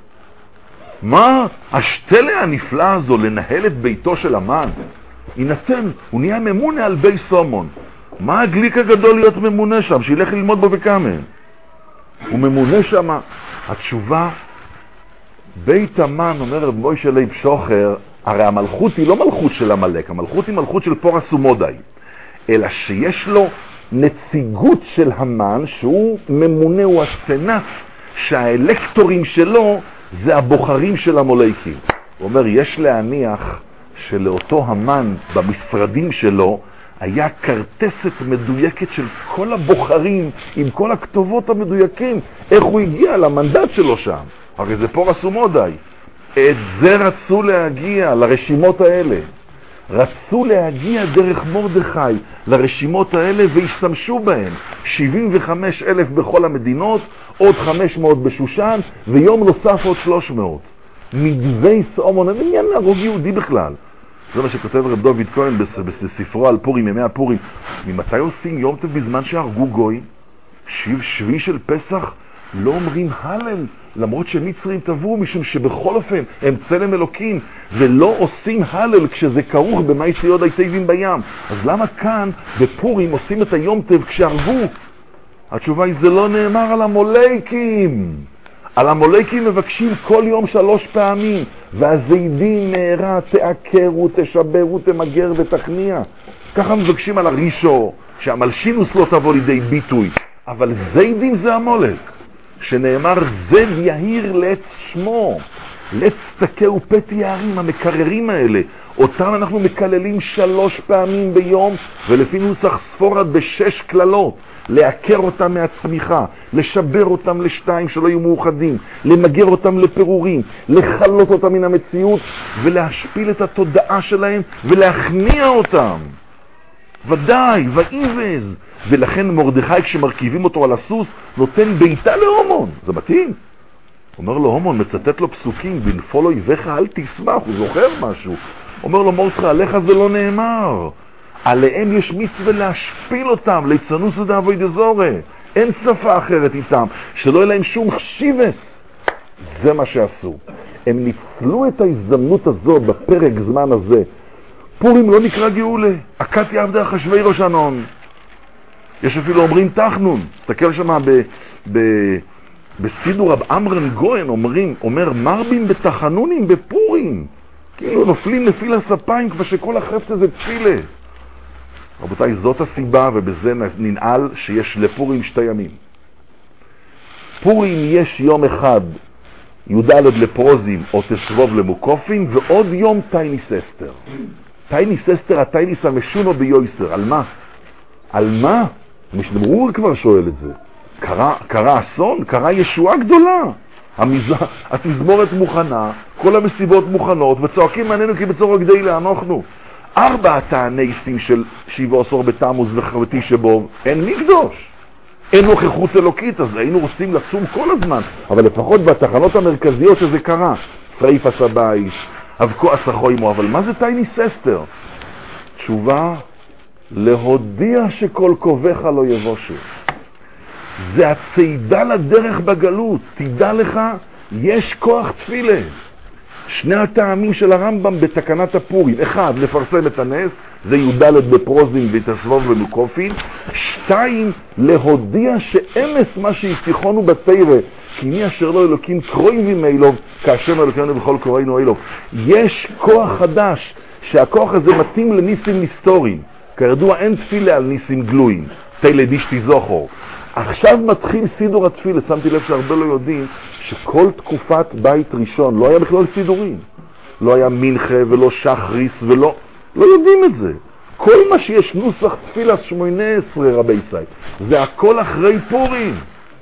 מה השתלה הנפלאה הזו לנהל את ביתו של המן? יינתן, הוא נהיה ממונה על בי סומון. מה הגליק הגדול להיות ממונה שם? שילך ללמוד בו בכמה. הוא ממונה שם. התשובה, בית המן, אומר רב מוישה לייב שוחר, הרי המלכות היא לא מלכות של המלך, המלכות היא מלכות של פורס ומודאי, אלא שיש לו נציגות של המן, שהוא ממונה, הוא הסנאט, שהאלקטורים שלו זה הבוחרים של המולקים. הוא אומר, יש להניח שלאותו המן במשרדים שלו היה קרטסת מדויקת של כל הבוחרים עם כל הכתובות המדויקים, איך הוא הגיע למנדט שלו שם. הרי זה פורס ומודאי. את זה רצו להגיע לרשימות האלה. רצו להגיע דרך מרדכי לרשימות האלה והשתמשו בהם. שבעים וחמישה אלף בכל המדינות, עוד חמש מאות בשושן, ויום נוסף עוד שלוש מאות. מדווי סאומון, אין עניין להרוג יהודי בכלל. זה מה שכותב רב דוד כהן בספרו על פורים, ימי הפורים. ממתי עושים יום טוב בזמן שהרגו גוי? שיב שבי של פסח לא אומרים הלל, למרות שמצרים טבעו, משום שבכל אופן הם צלם אלוקים, ולא עושים הלל כשזה כרוך במאי ציוד היטבים בים. אז למה כאן בפורים עושים את היום טוב כשהרגו? התשובה היא, זה לא נאמר על המולייקים. על המולייקים מבקשים כל יום שלוש פעמים, והזידים מהרה תעקרו, תשברו, תמגר ותכניע. ככה מבקשים על הרישו, שהמלשינוס לא תבוא לידי ביטוי. אבל זידים זה המולק, שנאמר זד יהיר לעץ שמו, לעץ תקה ופתי יערים, המקררים האלה, אותם אנחנו מקללים שלוש פעמים ביום, ולפי נוסח ספורד בשש כללות. לעקר אותם מהצמיחה, לשבר אותם לשתיים שלא יהיו מאוחדים, למגר אותם לפירורים, לחלות אותם מן המציאות, ולהשפיל את התודעה שלהם, ולהכניע אותם. ודאי, ואיבז. ולכן מרדכי כשמרכיבים אותו על הסוס, נותן ביתה להומון. זה מתאים. אומר לו הומון, מצטט לו פסוקים, בנפול אויביך אל תשמח, הוא זוכר משהו. אומר לו מרדכי, עליך זה לא נאמר. עליהם יש מצווה להשפיל אותם, ליצנוס ודאבוי דזורי. אין שפה אחרת איתם, שלא יהיה להם שום חשיבס. זה מה שעשו. הם ניצלו את ההזדמנות הזו בפרק זמן הזה. פורים לא נקרא גאולה. עקת יעבדי החשבי ראש הנון. יש אפילו אומרים תחנון. תסתכל שמה ב... ב... בסידור רב אמרן גויין אומרים, אומר מרבים בתחנונים בפורים. כאילו נופלים נפיל הספיים כבר שכל החפץ הזה תפילה. רבותיי, זאת הסיבה, ובזה ננעל שיש לפורים שתי ימים. פורים יש יום אחד, י"ד לפרוזים או תשבוב למוקופים, ועוד יום טייניס אסתר. טייניס אסתר, הטייניס המשונו ביויסר. על מה? על מה? משדברור כבר שואל את זה. קרה, קרה אסון? קרה ישועה גדולה. המז... התזמורת מוכנה, כל המסיבות מוכנות, וצועקים מענינו כי בצור הגדי להנוכנו. ארבעת הניסים של שבעה עשר בתמוז וחרתי שבו, אין מקדוש. אין נוכחות אלוקית, אז היינו רוצים לצום כל הזמן. אבל לפחות בתחנות המרכזיות שזה קרה. שריף הסבייס, אבקו הסחוימו, אבל מה זה טייניס אסתר? תשובה, להודיע שכל קובך לא יבושו. זה הצעידה לדרך בגלות. תדע לך, יש כוח תפילה. שני הטעמים של הרמב"ם בתקנת הפורים. אחד, לפרסם את הנס, זה י"ד בפרוזים ותסבוב במוקופים. שתיים, להודיע שאמס מה שהבטיחונו בתורה, כי מי אשר לא אלוקים קרויבים אלוב, כאשר אלוקינו בכל קוראינו אלוב. יש כוח חדש, שהכוח הזה מתאים לניסים היסטוריים. כידוע אין תפילה על ניסים גלויים. תלה דישתי זוכור. עכשיו מתחיל סידור התפילה. שמתי לב שהרבה לא יודעים שכל תקופת בית ראשון לא היה בכלל סידורים. לא היה מנחה ולא שחריס ולא... לא יודעים את זה. כל מה שיש נוסח תפילה שמונה עשרה רבי ישראל, זה הכל אחרי פורים.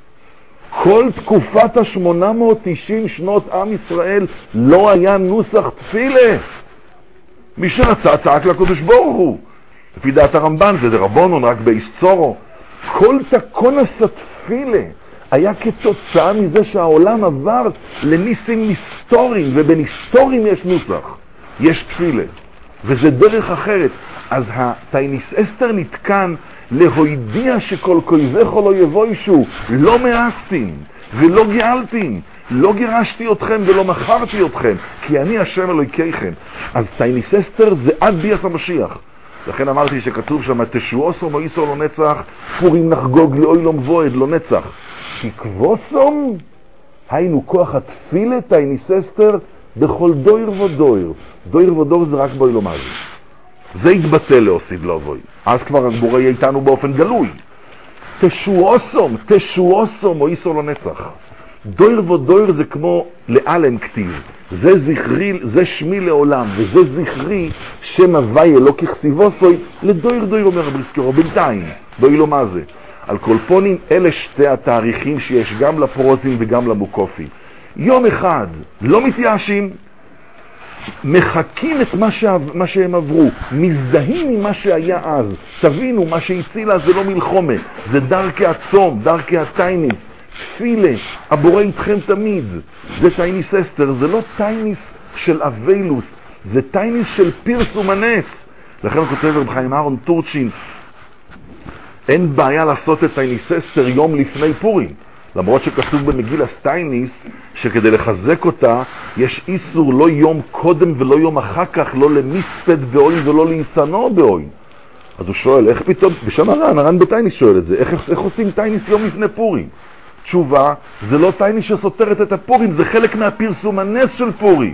כל תקופת ה-שמונה מאות תשעים שנות עם ישראל לא היה נוסח תפילה. מי שרצה צעק לקדוש ברוך הוא. לפי דעת הרמב"ן זה רבונון רק באיש צורו. כל תקונס התפילה היה כתוצאה מזה שהעולם עבר לניסים היסטוריים, ובין היסטוריים יש נוסח, יש תפילה, וזה דרך אחרת. אז הטייניס אסתר נתקן להודיע שכל קויבך לא יבוישו, לא מאסתים ולא גאלתים, לא גירשתי אתכם ולא מכרתי אתכם, כי אני השם אלוהיכם. אז טייניס אסתר זה עד ביאת המשיח. לכן אמרתי שכתוב שם, תשועוסום או איסור לא נצח, פורים נחגוג לאוילום וועד לא נצח. תקבוסום, היינו כוח התפילה, טייניס אסתר, בכל דויר ודויר. דויר ודויר זה רק באוילום הזה. זה יתבטל להוסיד לאבוי. אז כבר הגבורה יהיה איתנו באופן גלוי. תשועוסום, תשועוסום או איסור לא נצח. דויר ודויר זה כמו לאלם כתיב. זה זכרי, זה שמי לעולם, וזה זכרי שם הווי אלו ככסיבוסוי, לדויר דויר אומר הבריסקרו, בינתיים, דוילו מה זה. על כל פונים, אלה שתי התאריכים שיש גם לפרוזים וגם למוקופים. יום אחד, לא מתייאשים, מחכים את מה, שה... מה שהם עברו, מזדהים עם מה שהיה אז. תבינו, מה שהצילה זה לא מלחומה, זה דרכי הצום, דרכי הטייניס, תפילה, הבורא איתכם תמיד. זה טייניס אסתר, זה לא טייניס של אבילוס, זה טייניס של פרסום הנס. לכן כותב רב חיים אהרון טורצ'ין, אין בעיה לעשות את טייניס אסתר יום לפני פורים, למרות שכתוב במגילת טייניס שכדי לחזק אותה יש איסור לא יום קודם ולא יום אחר כך, לא למספד באוין ולא להיסנו באוין. אז הוא שואל, איך פתאום, בשם הר"ן, הר"ן בטייניס שואל את זה, איך, איך עושים טייניס יום לפני פורים? תשובה, זה לא טייניס שסותרת את הפורים, זה חלק מהפרסום הנס של פורים.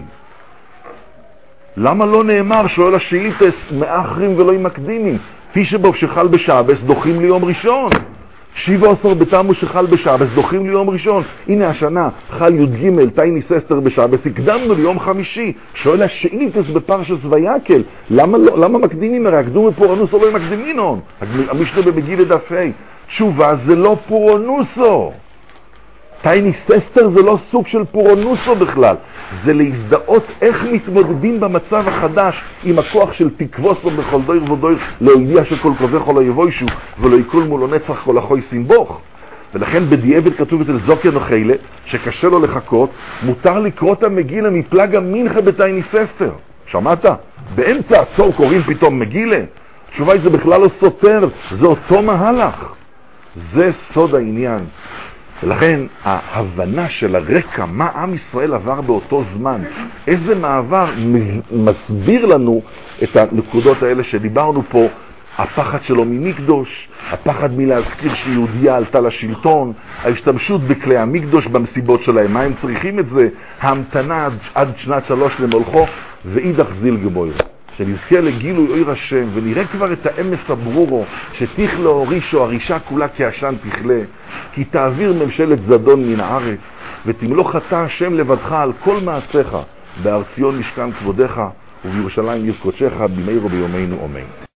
למה לא נאמר, שואל השאילתס, מאחרים ולא עם מקדימים, פי שבוב שחל בשבס דוחים ליום ראשון, שבע עשר בתמוז שחל בשבס דוחים ליום ראשון. הנה השנה חל י"ג טייניס אסתר בשבס, הקדמנו ליום חמישי. שואל השאילתס בפרשת ויקל, למה, לא, למה מקדימים? הרי הקדום בפורענוסו לא מקדימינון, המשנה במגילה דף ה'. תשובה, זה לא פורענוסו. טייניס אסתר זה לא סוג של פורענוסו בכלל, זה להזדהות איך מתמודדים במצב החדש עם הכוח של תקבוסו בכל דויר ודויר, לא ידיע שכל כובך לא יבוישו ולא יקול מולו נצח כל החוי סימבוך. ולכן בדיעבד כתוב אצל זוקיה נוחילה שקשה לו לחכות, מותר לקרוא את המגילה מפלג המנחה בטייניס אסתר. שמעת? באמצע הצור קוראים פתאום מגילה? התשובה היא זה בכלל לא סותר, זה אותו מהלך. זה סוד העניין. ולכן ההבנה של הרקע, מה עם ישראל עבר באותו זמן, איזה מעבר מסביר לנו את הנקודות האלה שדיברנו פה, הפחד שלו ממקדוש, הפחד מלהזכיר שיהודיה עלתה לשלטון, ההשתמשות בכלי המקדוש במסיבות שלהם, מה הם צריכים את זה, ההמתנה עד, עד שנת שלוש למולכו, ואידך זיל גבויר. שנזכה לגילוי אור השם ונראה כבר את האמס הברורו שתכלה הורישו הרישה כולה כעשן תכלה, כי תעביר ממשלת זדון מן הארץ ותמלוך אתה השם לבדך על כל מעשיך, באר ציון משכן כבודך ובירושלים עיר קודשך במהרה ביומנו אמן.